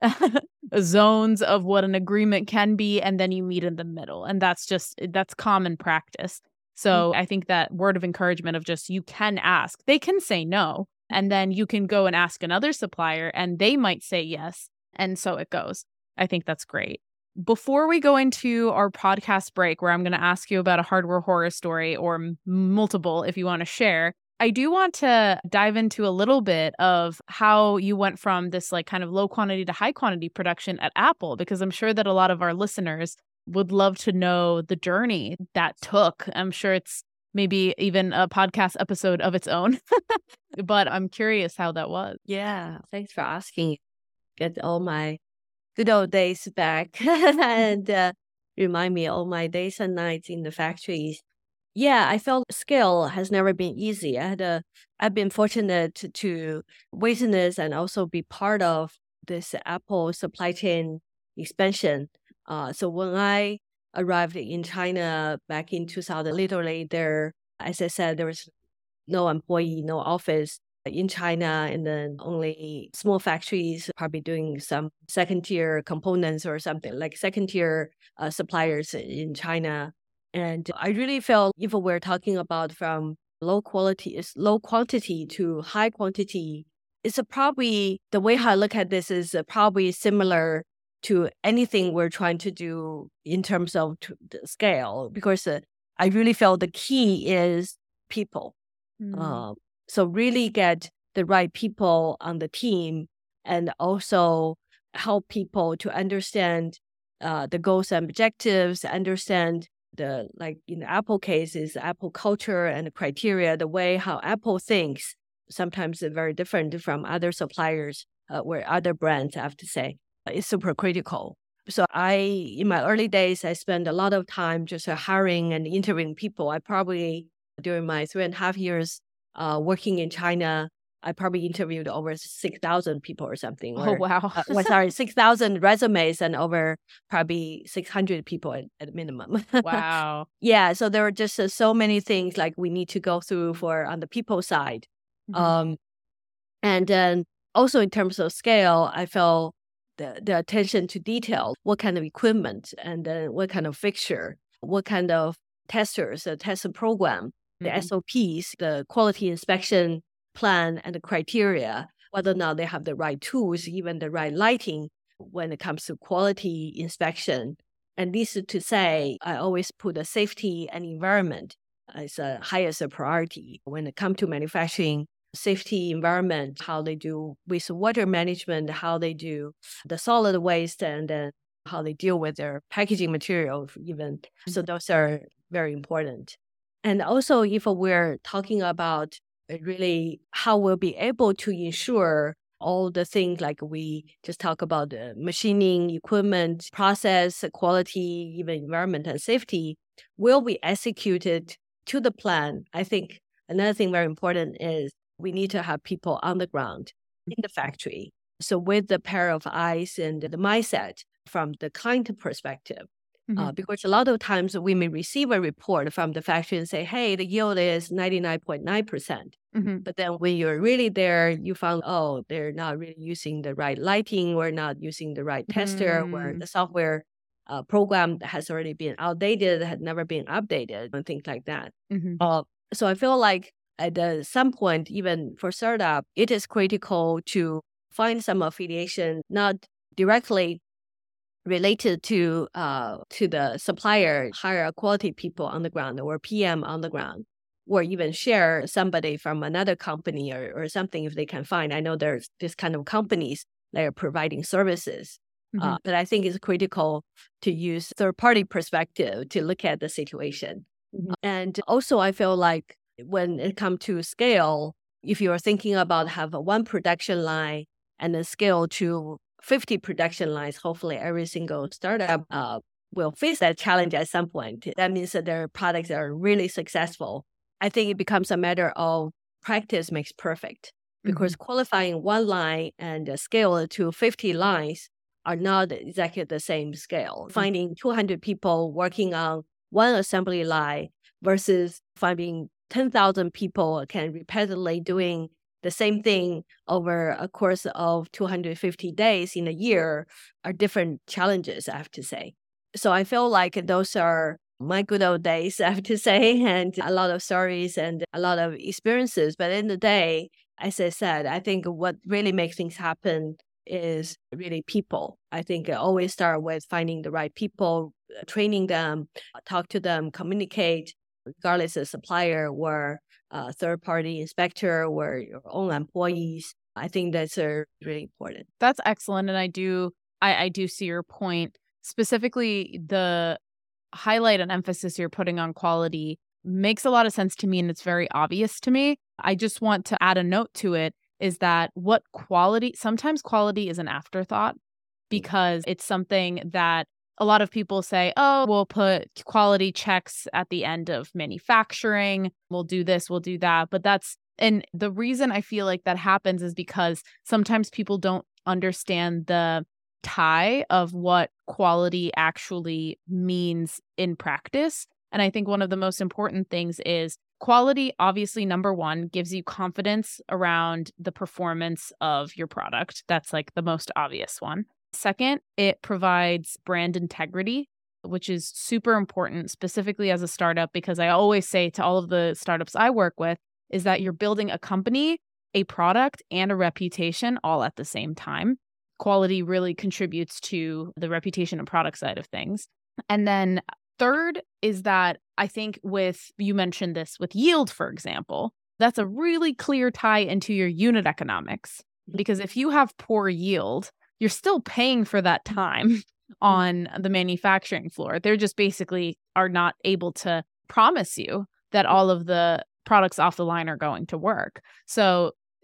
zones of what an agreement can be. And then you meet in the middle. And that's just, that's common practice. So mm-hmm. I think that word of encouragement of just, you can ask, they can say no. And then you can go and ask another supplier and they might say yes. And so it goes. I think that's great. Before we go into our podcast break, where I'm going to ask you about a hardware horror story or m- multiple, if you want to share, I do want to dive into a little bit of how you went from this like kind of low quantity to high quantity production at Apple, because I'm sure that a lot of our listeners would love to know the journey that took. I'm sure it's maybe even a podcast episode of its own, but I'm curious how that was. Yeah, thanks for asking. Get all my good old days back and uh, remind me all my days and nights in the factories. Yeah, I felt scale has never been easy. I had a, I've been fortunate to, to witness and also be part of this Apple supply chain expansion. Uh, so when I arrived in China back in two thousand, literally there, as I said, there was no employee, no office in China, and then only small factories probably doing some second tier components or something like second tier uh, suppliers in China. And I really felt if we're talking about from low quality, low quantity to high quantity, it's a probably the way I look at this is probably similar to anything we're trying to do in terms of the scale, because uh, I really felt the key is people. Mm. Uh, so really get the right people on the team and also help people to understand uh, the goals and objectives, understand the, like in the Apple case, is Apple culture and the criteria, the way how Apple thinks. Sometimes it's very different from other suppliers. uh, where other brands, I have to say, is super critical. So I, in my early days, I spent a lot of time just uh, hiring and interviewing people. I probably, during my three and a half years uh, working in China, I probably interviewed over six thousand people or something. Oh, Or, wow. uh, well, sorry, six thousand resumes and over probably six hundred people at, at minimum. Wow. Yeah, so there are just uh, so many things like we need to go through for on the people side. Mhm. Um, and then also in terms of scale, I felt the, the attention to detail, what kind of equipment and then what kind of fixture, what kind of testers, the test program, the Mhm. S O Ps, the quality inspection plan and the criteria, whether or not they have the right tools, even the right lighting when it comes to quality inspection. And this is to say, I always put the safety and environment as the highest priority when it comes to manufacturing. Safety environment, how they do with water management, how they do the solid waste, and then how they deal with their packaging material even. So those are very important. And also, if we're talking about really how we'll be able to ensure all the things like we just talk about the machining, equipment, process, quality, even environment and safety will be executed to the plan. I think another thing very important is we need to have people on the ground in the factory. So with the pair of eyes and the mindset from the client perspective, Mhm. uh, because a lot of times we may receive a report from the factory and say, hey, the yield is ninety-nine point nine percent. Mhm. But then when you're really there, you found, oh, they're not really using the right lighting, or not using the right tester, where Mm. the software uh, program has already been outdated, had never been updated, and things like that. Mhm. Uh, so I feel like at uh, some point, even for startup, it is critical to find some affiliation, not directly related to uh, to the supplier, hire quality people on the ground or P M on the ground, or even share somebody from another company or, or something if they can find. I know there's this kind of companies that are providing services, uh, Mhm. but I think it's critical to use third-party perspective to look at the situation. Mhm. And also, I feel like when it comes to scale, if you're thinking about have a one production line and then scale to fifty production lines, hopefully every single startup uh, will face that challenge at some point. That means that their products are really successful. I think it becomes a matter of practice makes perfect, because qualifying one line and uh, scale it to fifty lines are not exactly the same scale. Finding two hundred people working on one assembly line versus finding ten thousand people can repeatedly doing the same thing over a course of two hundred fifty days in a year are different challenges, I have to say. So I feel like those are my good old days, I have to say, and a lot of stories and a lot of experiences. But in the day, as I said, I think what really makes things happen is really people. I think it always start with finding the right people, training them, talk to them, communicate, regardless of supplier or uh, third-party inspector or your own employees. I think that's uh, really important. That's excellent. And I do, I, I do see your point. Specifically, the highlight and emphasis you're putting on quality makes a lot of sense to me, and it's very obvious to me. I just want to add a note to it is that what quality, sometimes quality is an afterthought because it's something that a lot of people say, oh, we'll put quality checks at the end of manufacturing. We'll do this, we'll do that. But that's, and the reason I feel like that happens is because sometimes people don't understand the tie of what quality actually means in practice. And I think one of the most important things is quality, obviously, number one, gives you confidence around the performance of your product. That's like the most obvious one. Second, it provides brand integrity, which is super important, specifically as a startup, because I always say to all of the startups I work with is that you're building a company, a product, and a reputation all at the same time. Quality really contributes to the reputation and product side of things. And then third is that I think with, you mentioned this with yield, for example, that's a really clear tie into your unit economics. Because if you have poor yield, you're still paying for that time on the manufacturing floor. They're just basically are not able to promise you that all of the products off the line are going to work. So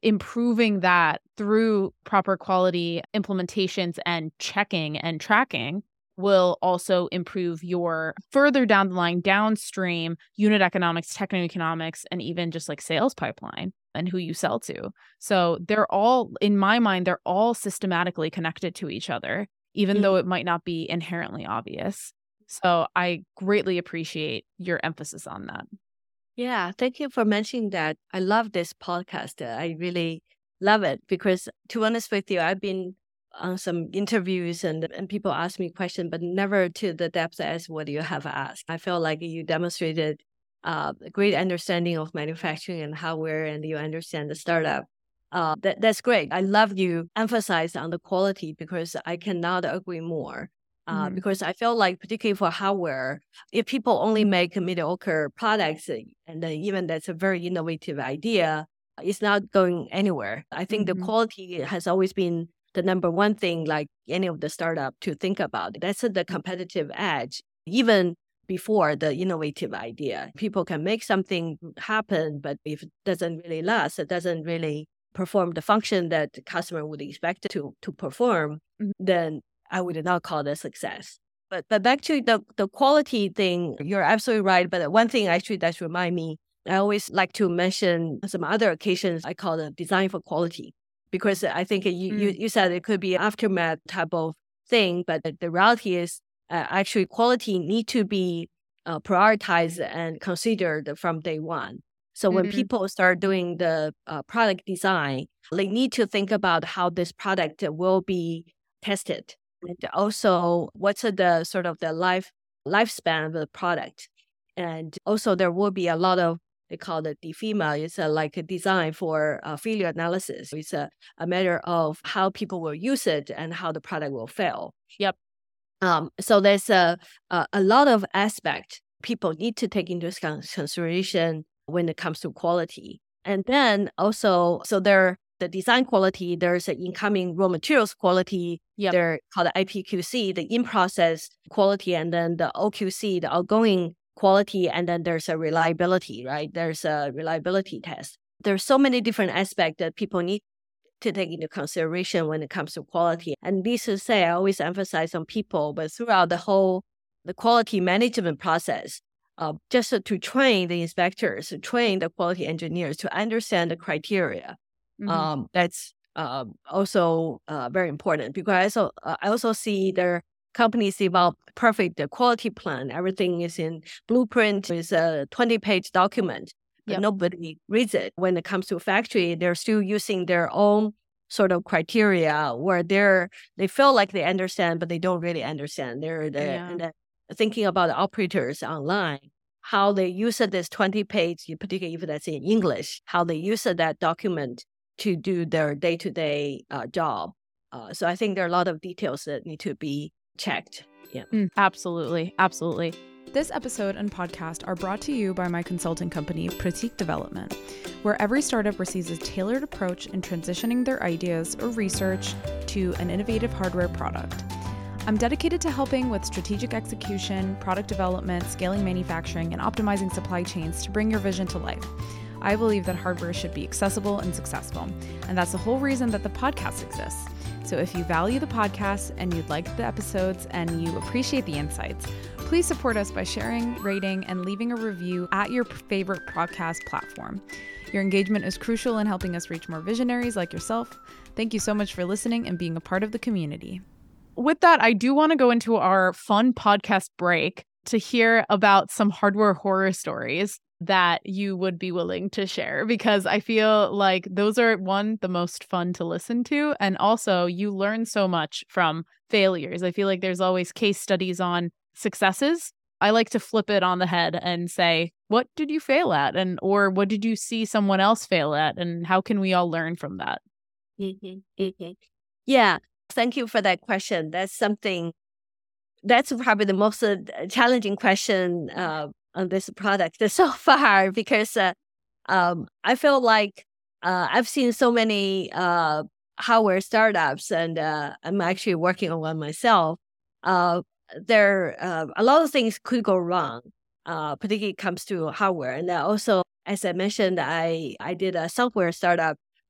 improving that through proper quality implementations and checking and tracking will also improve your further down the line downstream unit economics, techno-economics, and even just like sales pipeline and who you sell to. So they're all, in my mind, they're all systematically connected to each other, even mm-hmm. though it might not be inherently obvious. So I greatly appreciate your emphasis on that. Yeah, thank you for mentioning that. I love this podcast. I really love it because, to be honest with you, I've been on some interviews and, and people ask me questions, but never to the depth as what you have asked. I feel like you demonstrated uh, a great understanding of manufacturing and hardware, and you understand the startup. Uh, that, that's great. I love you emphasize on the quality because I cannot agree more. Uh, mm-hmm. Because I feel like, particularly for hardware, if people only make mediocre products, and then even that's a very innovative idea, it's not going anywhere. I think mm-hmm. the quality has always been the number one thing, like any of the startup to think about. That's the competitive edge, even before the innovative idea. People can make something happen, but if it doesn't really last, it doesn't really perform the function that the customer would expect it to, to perform, mm-hmm. then I would not call it a success. But but back to the, the quality thing, you're absolutely right. But one thing actually that remind me, I always like to mention some other occasions I call it design for quality. Because I think you, mm. you, you said it could be an aftermath type of thing, but the reality is uh, actually quality need to be uh, prioritized and considered from day one. So mm-hmm. when people start doing the uh, product design, they need to think about how this product will be tested. And also, what's the sort of the life lifespan of the product? And also, there will be a lot of, they call it D F I M A. It's a, like a design for uh, failure analysis. It's a, a matter of how people will use it and how the product will fail. Yep. Um, so there's a, a a lot of aspect people need to take into consideration when it comes to quality. And then also, so there. The design quality, there's an incoming raw materials quality, yep. They're called the I P Q C, the in-process quality, and then the O Q C, the outgoing quality, and then there's a reliability, right? There's a reliability test. There's so many different aspects that people need to take into consideration when it comes to quality. And this to say, I always emphasize on people, but throughout the whole, the quality management process, uh, just to train the inspectors, to train the quality engineers to understand the criteria. Mm-hmm. Um, that's uh, also uh, very important because I also uh, I also see their companies develop perfect quality plan. Everything is in blueprint. It's a twenty-page document, but yep. nobody reads it. When it comes to factory, they're still using their own sort of criteria where they're they feel like they understand, but they don't really understand. They're, they're yeah. and they're thinking about the operators online, how they use this twenty-page, particularly if that's in English, how they use that document to do their day-to-day uh, job. Uh, so I think there are a lot of details that need to be checked. Yeah, mm, absolutely. Absolutely. This episode and podcast are brought to you by my consulting company, Pratik Development, where every startup receives a tailored approach in transitioning their ideas or research to an innovative hardware product. I'm dedicated to helping with strategic execution, product development, scaling manufacturing, and optimizing supply chains to bring your vision to life. I believe that hardware should be accessible and successful, and that's the whole reason that the podcast exists. So if you value the podcast and you'd like the episodes and you appreciate the insights, please support us by sharing, rating, and leaving a review at your favorite podcast platform. Your engagement is crucial in helping us reach more visionaries like yourself. Thank you so much for listening and being a part of the community. With that, I do want to go into our fun podcast break to hear about some hardware horror stories that you would be willing to share, because I feel like those are, one, the most fun to listen to, and also you learn so much from failures. I feel like there's always case studies on successes. I like to flip it on the head and say, what did you fail at? And or what did you see someone else fail at? And how can we all learn from that? Mm-hmm. Mm-hmm. Yeah. Thank you for that question. That's something, that's probably the most uh, challenging question uh, on this product so far, because uh, um, I feel like uh, I've seen so many uh, hardware startups, and uh, I'm actually working on one myself. Uh, there, uh, a lot of things could go wrong, uh, particularly when it comes to hardware. And also, as I mentioned, I, I did a software startup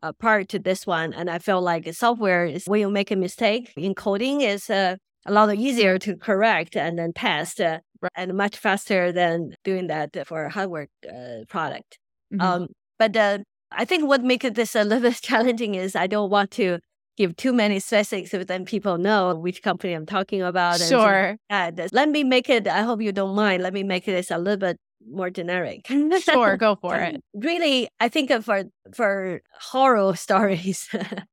uh, prior to this one. And I felt like software is when you make a mistake in coding is uh, a lot easier to correct and then test uh, Right. and much faster than doing that for a hardware uh, product. Mhm. Um, but uh, I think what makes this a little bit challenging is I don't want to give too many specifics so then people know which company I'm talking about. And so, Sure. uh, this- let me make it, I hope you don't mind, let me make this a little bit more generic. Sure. Go for it. Really, I think of for for horror stories,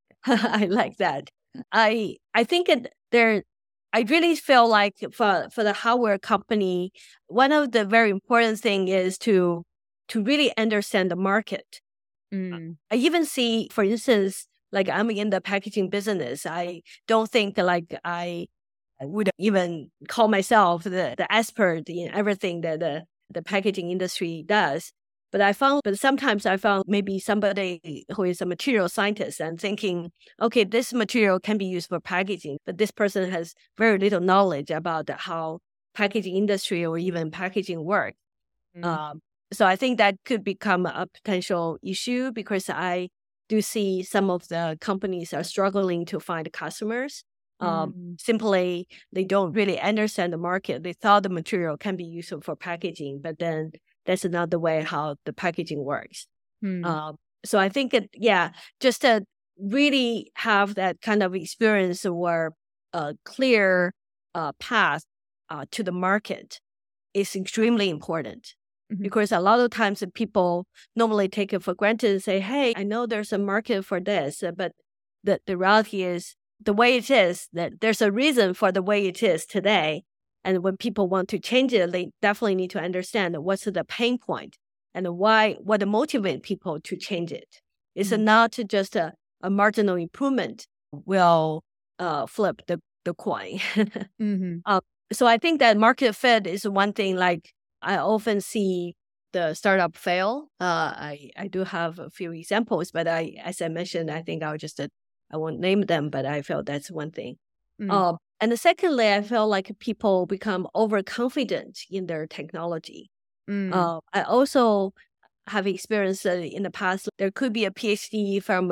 I like that. I I think it there. I really feel like for for the hardware company, one of the very important thing is to to really understand the market. Mm. I even see, for instance, like I'm in the packaging business. I don't think like I would even call myself the, the expert in everything that the, the packaging industry does. But I found, but sometimes I found maybe somebody who is a material scientist and thinking, okay, this material can be used for packaging, but this person has very little knowledge about how packaging industry or even packaging work. Mm. Um, so I think that could become a potential issue because I do see some of the companies are struggling to find customers. Um, Mm. Simply, they don't really understand the market. They thought the material can be useful for packaging, but then that's not the way how the packaging works. Mm. Um, so I think, it, yeah, just to really have that kind of experience or a clear uh, path uh, to the market is extremely important. Mhm. Because a lot of times people normally take it for granted and say, hey, I know there's a market for this, uh, but the, the reality is the way it is, that there's a reason for the way it is today. And when people want to change it, they definitely need to understand what's the pain point and why, what motivates people to change it. It's Mhm. not just a, a marginal improvement will uh, flip the, the coin. Mhm. uh, so I think that market fit is one thing. Like I often see the startup fail. Uh, I, I do have a few examples, but I, as I mentioned, I think I'll just, uh, I won't name them, but I feel that's one thing. Mm. Um, and secondly, I feel like people become overconfident in their technology. Mm. Uh, I also have experienced uh, in the past, there could be a PhD from a,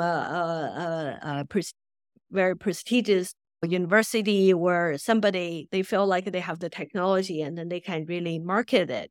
a, a, a pres- very prestigious university where somebody, they feel like they have the technology and then they can really market it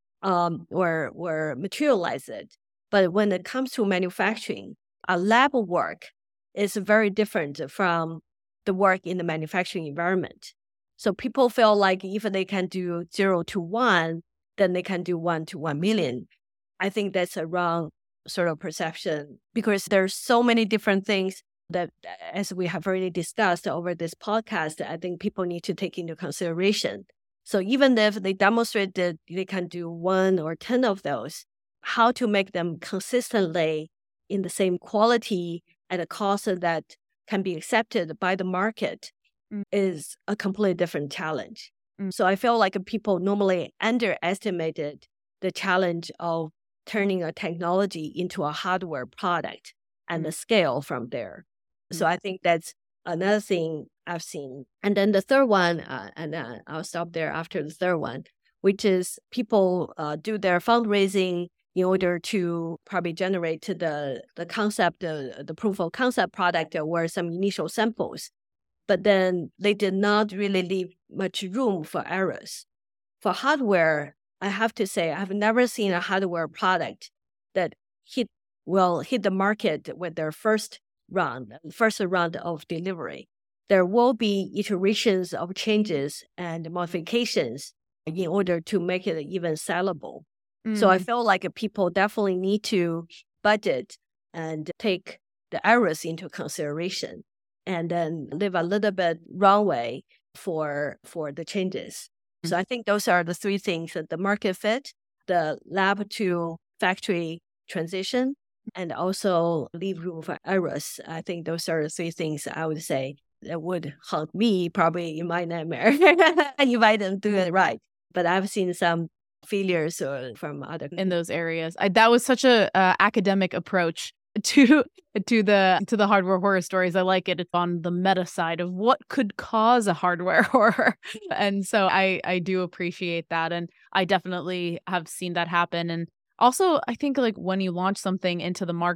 um, or, or materialize it. But when it comes to manufacturing, a lab work is very different from the work in the manufacturing environment. So people feel like if they can do zero to one, then they can do one to one million. I think that's a wrong sort of perception because there's so many different things that, as we have already discussed over this podcast, I think people need to take into consideration. So even if they demonstrate that they can do one or ten of those, how to make them consistently in the same quality at a cost that can be accepted by the market Mm. is a completely different challenge. Mm. So I feel like people normally underestimated the challenge of turning a technology into a hardware product and Mm. the scale from there. Mm. So I think that's another thing I've seen. And then the third one, uh, and uh, I'll stop there after the third one, which is people uh, do their fundraising in order to probably generate the the concept, uh, the proof of concept product or some initial samples. But then they did not really leave much room for errors. For hardware, I have to say, I've never seen a hardware product that hit will hit the market with their first round, first round of delivery. There will be iterations of changes and modifications in order to make it even sellable. So I Mm. feel like people definitely need to budget and take the errors into consideration and then leave a little bit runway for for the changes. So I think those are the three things: that the market fit, the lab to factory transition, and also leave room for errors. I think those are the three things I would say that would haunt me probably in my nightmare if I didn't do it right. But I've seen some failures uh, from other In those areas. I, that was such a uh, academic approach to to the to the hardware horror stories. I like it. It's on the meta side of what could cause a hardware horror. And so I I do appreciate that, and I definitely have seen that happen. And also I think like when you launch something into the market,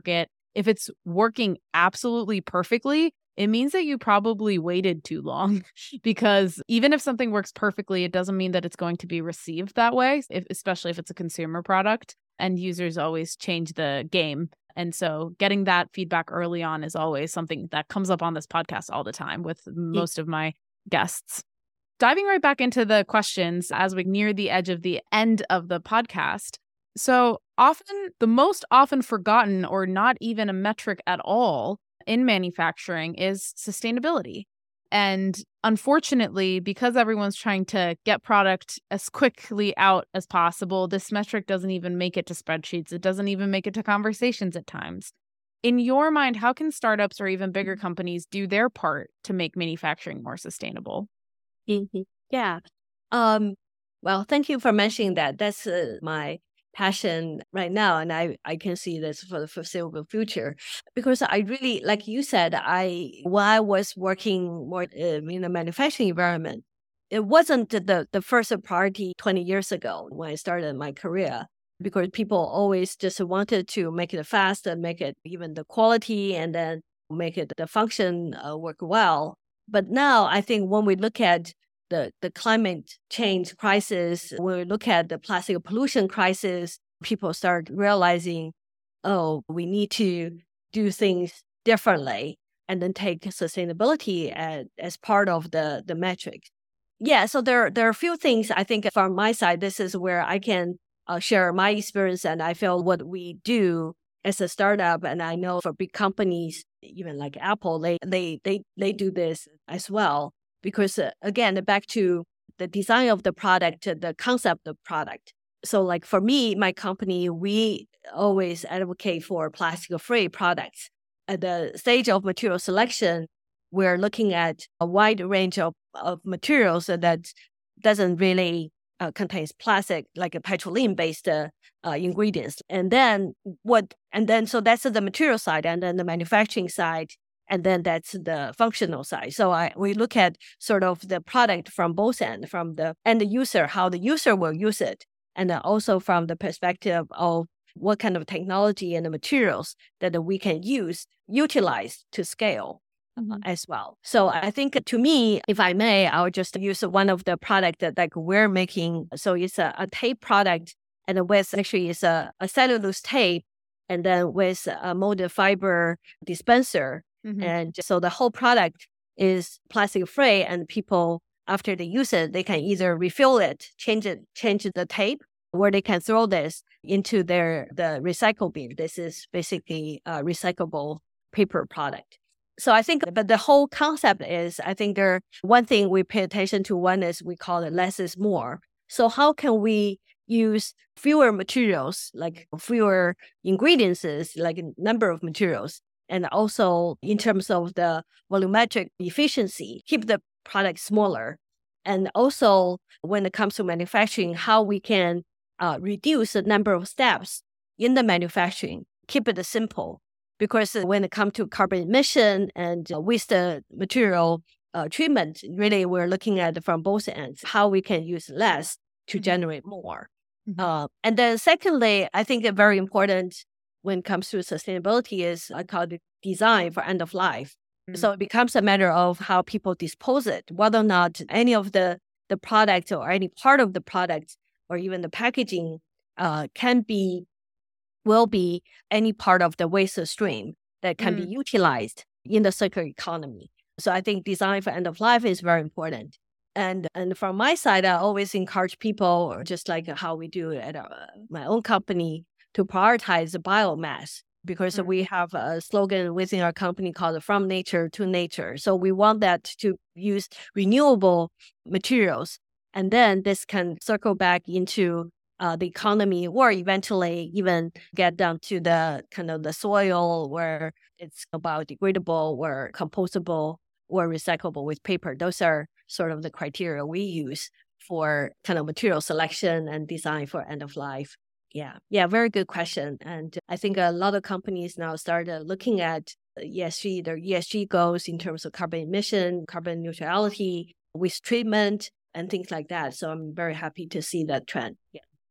If it's working absolutely perfectly, it means that you probably waited too long because even if something works perfectly, it doesn't mean that it's going to be received that way, if, especially if it's a consumer product, and users always change the game. And so getting that feedback early on is always something that comes up on this podcast all the time with most of my guests. Diving right back into the questions as we near the edge of the end of the podcast. So often, the most often forgotten or not even a metric at all in manufacturing is sustainability. And unfortunately, because everyone's trying to get product as quickly out as possible, this metric doesn't even make it to spreadsheets. It doesn't even make it to conversations at times. In your mind, how can startups or even bigger companies do their part to make manufacturing more sustainable? Mm-hmm. Yeah. Um, well, thank you for mentioning that. That's uh, my passion right now, and I, I can see this for the foreseeable future, because I really, like you said, I when I was working more uh, in a manufacturing environment, it wasn't the, the first priority twenty years ago when I started my career, because people always just wanted to make it fast and make it even the quality and then make it the function uh, work well. But now I think when we look at the, the climate change crisis, when we look at the plastic pollution crisis, people start realizing, oh, we need to do things differently and then take sustainability as, as part of the, the metrics. Yeah, so there, there are a few things I think from my side, this is where I can uh, share my experience, and I feel what we do as a startup, and I know for big companies, even like Apple, they they they they do this as well. Because uh, again, back to the design of the product, the concept of product. So like for me, my company, we always advocate for plastic-free products. At the stage of material selection, we're looking at a wide range of, of materials that doesn't really uh, contains plastic, like a petroleum-based uh, uh, ingredients. And then what? And then so that's the material side, and then the manufacturing side. And then that's the functional side. So I, we look at sort of the product from both ends, from the end user, how the user will use it, and then also from the perspective of what kind of technology and the materials that we can use, utilize to scale mm-hmm. as well. So I think to me, if I may, I'll just use one of the product that like we're making. So it's a, a tape product, and with actually it's a, a cellulose tape, and then with a molded fiber dispenser. Mm-hmm. And so the whole product is plastic free, and people, after they use it, they can either refill it, change it, change the tape, or they can throw this into their the recycle bin. This is basically a recyclable paper product. So I think, but the whole concept is, I think there one thing we pay attention to. One is we call it less is more. So how can we use fewer materials, like fewer ingredients, like a number of materials? And also in terms of the volumetric efficiency, keep the product smaller. And also when it comes to manufacturing, how we can uh, reduce the number of steps in the manufacturing, keep it simple. Because when it comes to carbon emission and uh, with the material uh, treatment, really we're looking at from both ends, how we can use less to mm-hmm. generate more. Mm-hmm. Uh, and then secondly, I think a very important when it comes to sustainability is I call it design for end of life. Mm-hmm. So it becomes a matter of how people dispose it, whether or not any of the, the product or any part of the product or even the packaging uh, can be, will be any part of the waste stream that can mm-hmm. be utilized in the circular economy. So I think design for end of life is very important. And and from my side, I always encourage people, just like how we do at our, my own company, to prioritize the biomass, because mm-hmm. we have a slogan within our company called from nature to nature. So we want that to use renewable materials. And then this can circle back into uh, the economy, or eventually even get down to the kind of the soil where it's biodegradable or compostable or recyclable with paper. Those are sort of the criteria we use for kind of material selection and design for end of life. Yeah. Yeah. Very good question. And I think a lot of companies now started looking at E S G, their E S G goals in terms of carbon emission, carbon neutrality, waste treatment, and things like that. So I'm very happy to see that trend. Yeah.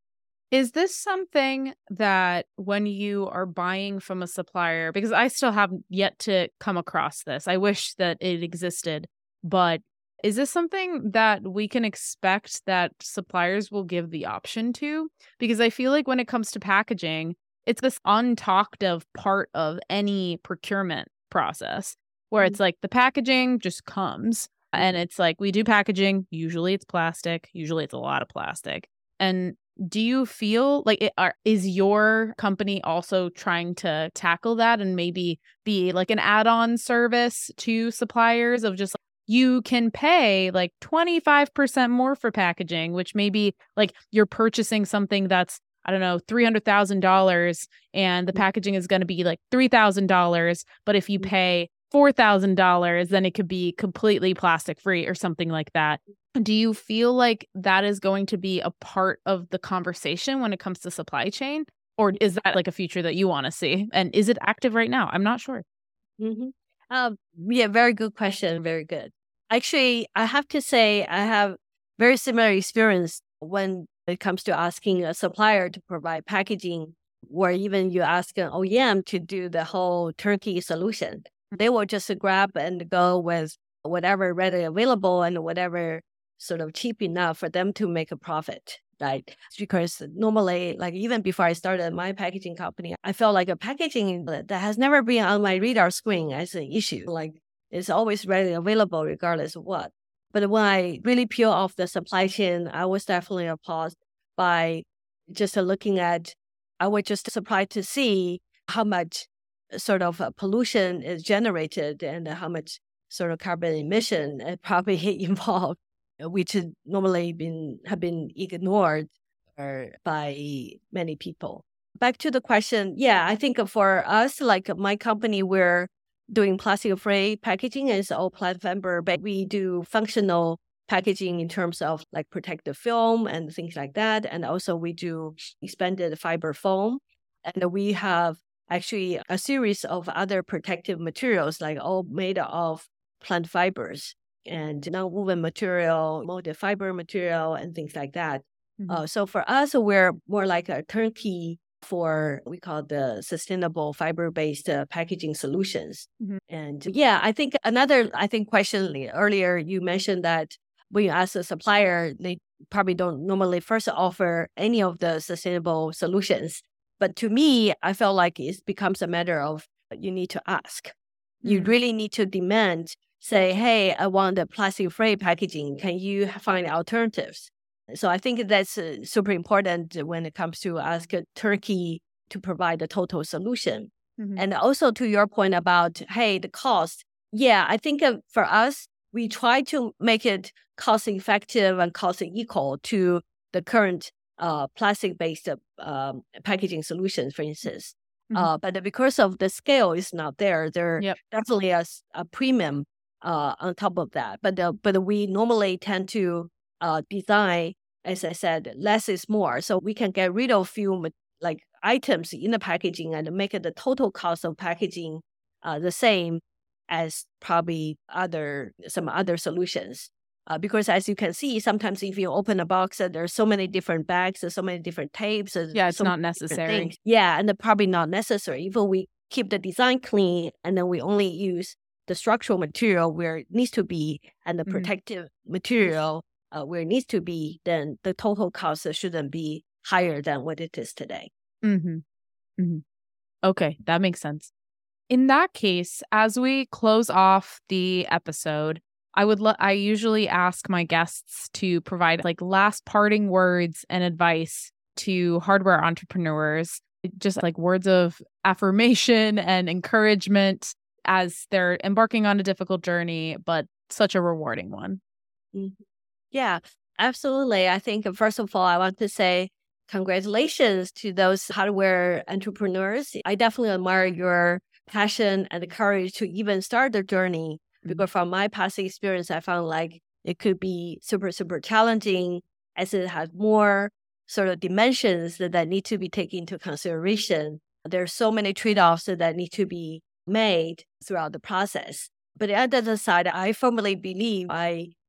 Is this something that when you are buying from a supplier, because I still have yet to come across this, I wish that it existed, but is this something that we can expect that suppliers will give the option to? Because I feel like when it comes to packaging, it's this untalked of part of any procurement process where Mhm. it's like the packaging just comes and it's like we do packaging, usually it's plastic, usually it's a lot of plastic. And do you feel like it are, is your company also trying to tackle that and maybe be like an add-on service to suppliers of just like, you can pay like twenty-five percent more for packaging, which maybe like you're purchasing something that's, I don't know, three hundred thousand dollars and the packaging is going to be like three thousand dollars. But if you pay four thousand dollars, then it could be completely plastic free or something like that. Do you feel like that is going to be a part of the conversation when it comes to supply chain? Or is that like a future that you want to see? And is it active right now? I'm not sure. Mm-hmm. Um, yeah, very good question. Very good. Actually, I have to say I have very similar experience when it comes to asking a supplier to provide packaging, or even you ask an O E M to do the whole turnkey solution. They will just grab and go with whatever readily available and whatever sort of cheap enough for them to make a profit, right? Because normally, like even before I started my packaging company, I felt like a packaging that has never been on my radar screen as an issue. Like it's always readily available regardless of what. But when I really peel off the supply chain, I was definitely appalled by just looking at, I was just surprised to see how much sort of uh, pollution is generated and how much sort of carbon emission is probably involved, which is normally been have been ignored or by many people. Back to the question, yeah, I think for us, like my company, we're doing plastic-free packaging. It's all plant fiber, but we do functional packaging in terms of like protective film and things like that. And also we do expanded fiber foam. And we have actually a series of other protective materials, like all made of plant fibers and non-woven material, molded fiber material, and things like that. Mm-hmm. Uh, so for us, we're more like a turnkey for we call the sustainable fiber-based uh, packaging solutions. Mm-hmm. And yeah, I think another I think question earlier you mentioned that when you ask a supplier, they probably don't normally first offer any of the sustainable solutions. But to me, I felt like it becomes a matter of you need to ask. Mm-hmm. You really need to demand, say, hey, I want a plastic-free packaging. Can you find alternatives? So I think that's uh, super important when it comes to ask Turkey to provide a total solution. Mm-hmm. And also to your point about, hey, the cost. Yeah, I think uh, for us, we try to make it cost effective and cost equal to the current uh, plastic-based uh, packaging solutions, for instance. Mm-hmm. Uh, but because of the scale is not there, there yep. definitely a, a premium uh, on top of that. But uh, but we normally tend to uh, design, as I said, less is more. So we can get rid of few like items in the packaging and make it the total cost of packaging uh, the same as probably other some other solutions. Uh, because as you can see, sometimes if you open a box, uh, there's so many different bags, and so many different tapes. Uh, yeah, it's so not necessary. Yeah, and they're probably not necessary. Even we keep the design clean, and then we only use the structural material where it needs to be, and the mm-hmm. protective material uh, where it needs to be, then the total cost shouldn't be higher than what it is today. Mm-hmm. Mm-hmm. Okay, that makes sense. In that case, as we close off the episode, I would lo- I usually ask my guests to provide like last parting words and advice to hardware entrepreneurs, just like words of affirmation and encouragement as they're embarking on a difficult journey, but such a rewarding one. Mm-hmm. Yeah, absolutely. I think first of all, I want to say congratulations to those hardware entrepreneurs. I definitely admire your passion and the courage to even start the journey. Because from my past experience, I found like it could be super, super challenging as it has more sort of dimensions that, that need to be taken into consideration. There's so many trade-offs that need to be made throughout the process. But on the other side, I firmly believe I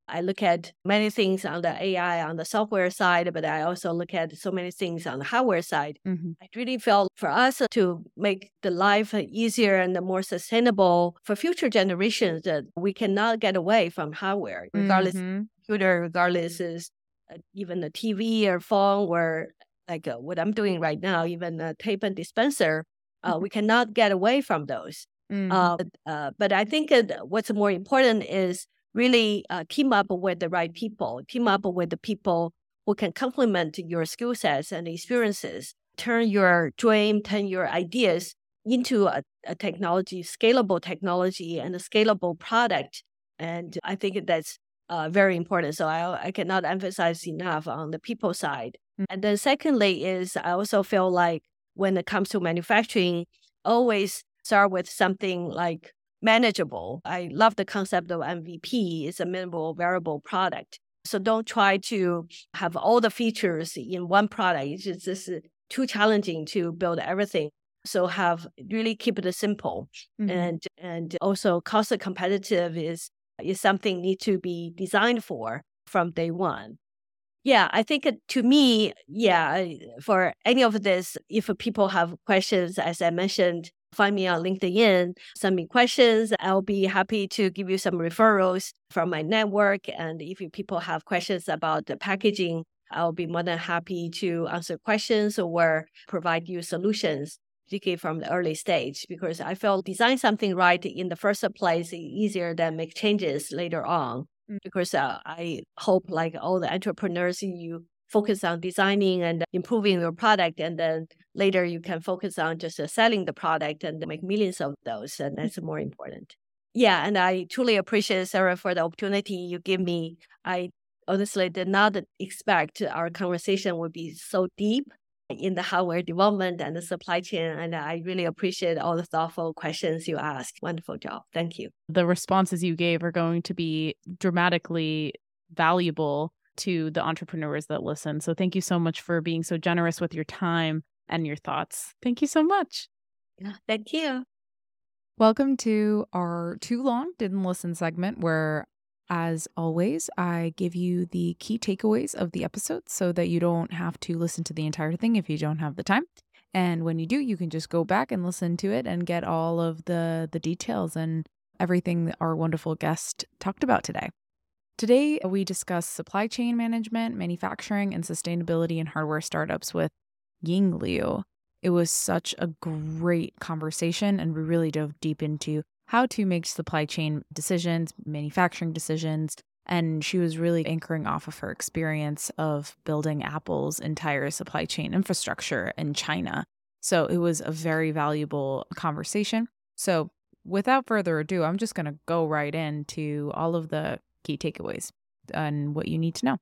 I look at many things on the A I, on the software side, but I also look at so many things on the hardware side. Mm-hmm. I really felt for us to make the life easier and more sustainable for future generations that we cannot get away from hardware, regardless Mm-hmm. of computer, regardless is uh, even a T V or phone, or like uh, what I'm doing right now, even a tape and dispenser. Uh, we cannot get away from those. Mm-hmm. Uh, but, uh, but I think uh, what's more important is really uh, team up with the right people, team up with the people who can complement your skill sets and experiences, turn your dream, turn your ideas into a, a technology, scalable technology and a scalable product. And I think that's uh, very important. So I, I cannot emphasize enough on the people side. Mm-hmm. And then secondly is I also feel like when it comes to manufacturing, always start with something like manageable. I love the concept of M V P. It's a minimal variable product. So don't try to have all the features in one product. It's just, just too challenging to build everything. So have really keep it simple. Mm-hmm. and and also cost competitive is is something need to be designed for from day one. Yeah, I think to me, yeah, for any of this, if people have questions, as I mentioned, find me on LinkedIn, send me questions. I'll be happy to give you some referrals from my network. And if you people have questions about the packaging, I'll be more than happy to answer questions or provide you solutions, particularly from the early stage, because I feel design something right in the first place is easier than make changes later on. Because uh, I hope like all the entrepreneurs, you focus on designing and improving your product, and then later you can focus on just uh, selling the product and make millions of those, and that's more important. Yeah, and I truly appreciate, Sarah, for the opportunity you give me. I honestly did not expect our conversation would be so deep in the hardware development and the supply chain. And I really appreciate all the thoughtful questions you asked. Wonderful job. Thank you. The responses you gave are going to be dramatically valuable to the entrepreneurs that listen. So thank you so much for being so generous with your time and your thoughts. Thank you so much. Yeah, thank you. Welcome to our Too Long Didn't Listen segment, where as always, I give you the key takeaways of the episode so that you don't have to listen to the entire thing if you don't have the time. And when you do, you can just go back and listen to it and get all of the, the details and everything that our wonderful guest talked about today. Today, we discuss supply chain management, manufacturing, and sustainability in hardware startups with Ying Liu. It was such a great conversation, and we really dove deep into how to make supply chain decisions, manufacturing decisions, and she was really anchoring off of her experience of building Apple's entire supply chain infrastructure in China. So it was a very valuable conversation. So without further ado, I'm just going to go right into all of the key takeaways and what you need to know.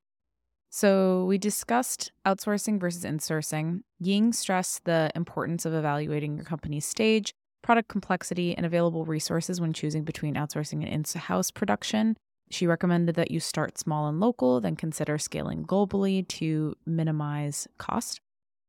So we discussed outsourcing versus insourcing. Ying stressed the importance of evaluating your company's stage, product complexity, and available resources when choosing between outsourcing and in-house production. She recommended that you start small and local, then consider scaling globally to minimize cost.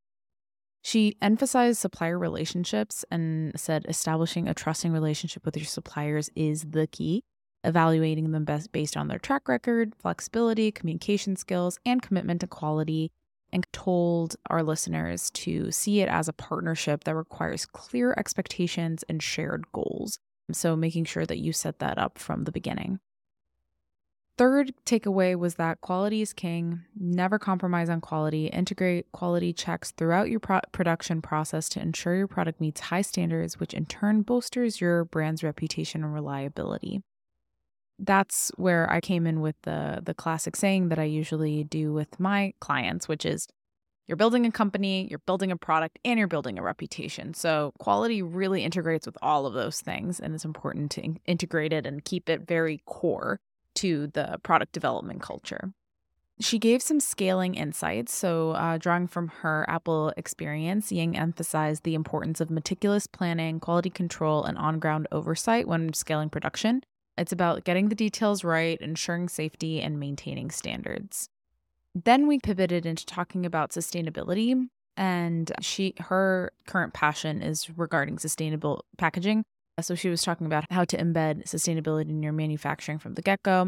She emphasized supplier relationships and said establishing a trusting relationship with your suppliers is the key, evaluating them best based on their track record, flexibility, communication skills, and commitment to quality, and told our listeners to see it as a partnership that requires clear expectations and shared goals. So making sure that you set that up from the beginning. Third takeaway was that quality is king. Never compromise on quality. Integrate quality checks throughout your pro- production process to ensure your product meets high standards, which in turn bolsters your brand's reputation and reliability. That's where I came in with the the classic saying that I usually do with my clients, which is you're building a company, you're building a product, and you're building a reputation. So quality really integrates with all of those things, and it's important to in- integrate it and keep it very core to the product development culture. She gave some scaling insights. So uh, drawing from her Apple experience, Ying emphasized the importance of meticulous planning, quality control, and on-ground oversight when scaling production. It's about getting the details right, ensuring safety, and maintaining standards. Then we pivoted into talking about sustainability, and she her current passion is regarding sustainable packaging. So she was talking about how to embed sustainability in your manufacturing from the get-go,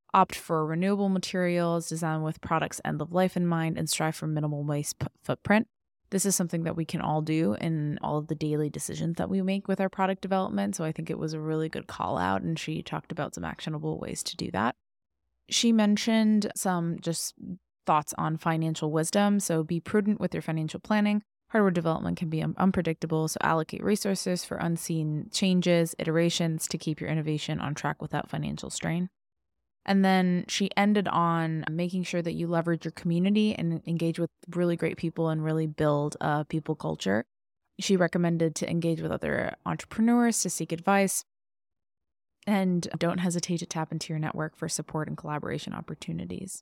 opt for renewable materials, design with products' end of life in mind, and strive for minimal waste p- footprint. This is something that we can all do in all of the daily decisions that we make with our product development. So I think it was a really good call out, and she talked about some actionable ways to do that. She mentioned some just thoughts on financial wisdom. So be prudent with your financial planning. Hardware development can be un- unpredictable, so allocate resources for unseen changes, iterations to keep your innovation on track without financial strain. And then she ended on making sure that you leverage your community and engage with really great people and really build a people culture. She recommended to engage with other entrepreneurs to seek advice. And don't hesitate to tap into your network for support and collaboration opportunities.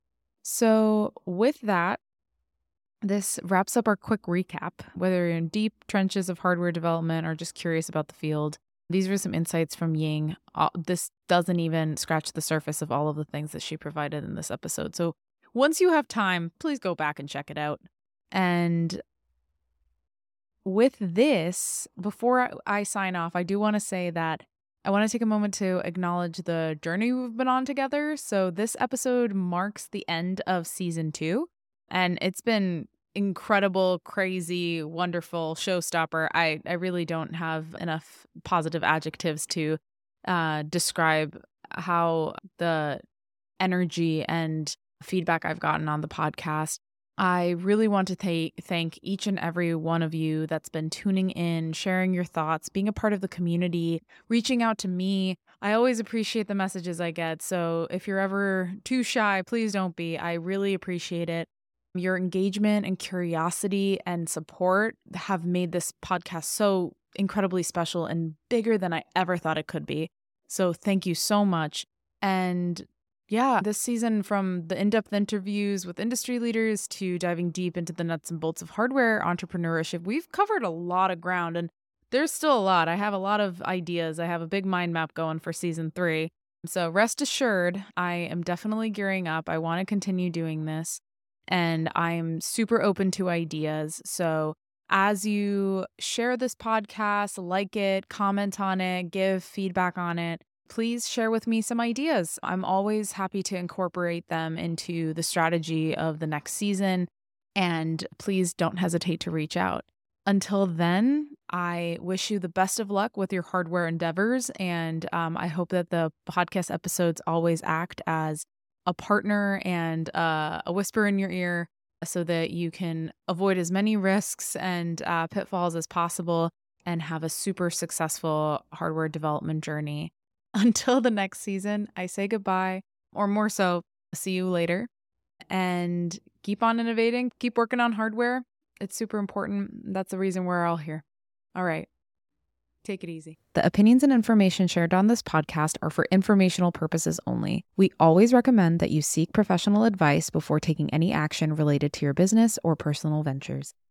So with that, this wraps up our quick recap. Whether you're in deep trenches of hardware development or just curious about the field, these were some insights from Ying. This doesn't even scratch the surface of all of the things that she provided in this episode. So once you have time, please go back and check it out. And with this, before I sign off, I do want to say that I want to take a moment to acknowledge the journey we've been on together. So this episode marks the end of season two, and it's been incredible, crazy, wonderful, showstopper. I, I really don't have enough positive adjectives to uh, describe how the energy and feedback I've gotten on the podcast. I really want to th- thank each and every one of you that's been tuning in, sharing your thoughts, being a part of the community, reaching out to me. I always appreciate the messages I get. So if you're ever too shy, please don't be. I really appreciate it. Your engagement and curiosity and support have made this podcast so incredibly special and bigger than I ever thought it could be. So thank you so much. And yeah, this season, from the in-depth interviews with industry leaders to diving deep into the nuts and bolts of hardware entrepreneurship, we've covered a lot of ground, and there's still a lot. I have a lot of ideas. I have a big mind map going for season three. So rest assured, I am definitely gearing up. I want to continue doing this, and I'm super open to ideas. So as you share this podcast, like it, comment on it, give feedback on it, please share with me some ideas. I'm always happy to incorporate them into the strategy of the next season, and please don't hesitate to reach out. Until then, I wish you the best of luck with your hardware endeavors, and um, I hope that the podcast episodes always act as a partner and uh, a whisper in your ear so that you can avoid as many risks and uh, pitfalls as possible and have a super successful hardware development journey. Until the next season, I say goodbye, or more so, see you later. And keep on innovating, keep working on hardware. It's super important. That's the reason we're all here. All right. Take it easy. The opinions and information shared on this podcast are for informational purposes only. We always recommend that you seek professional advice before taking any action related to your business or personal ventures.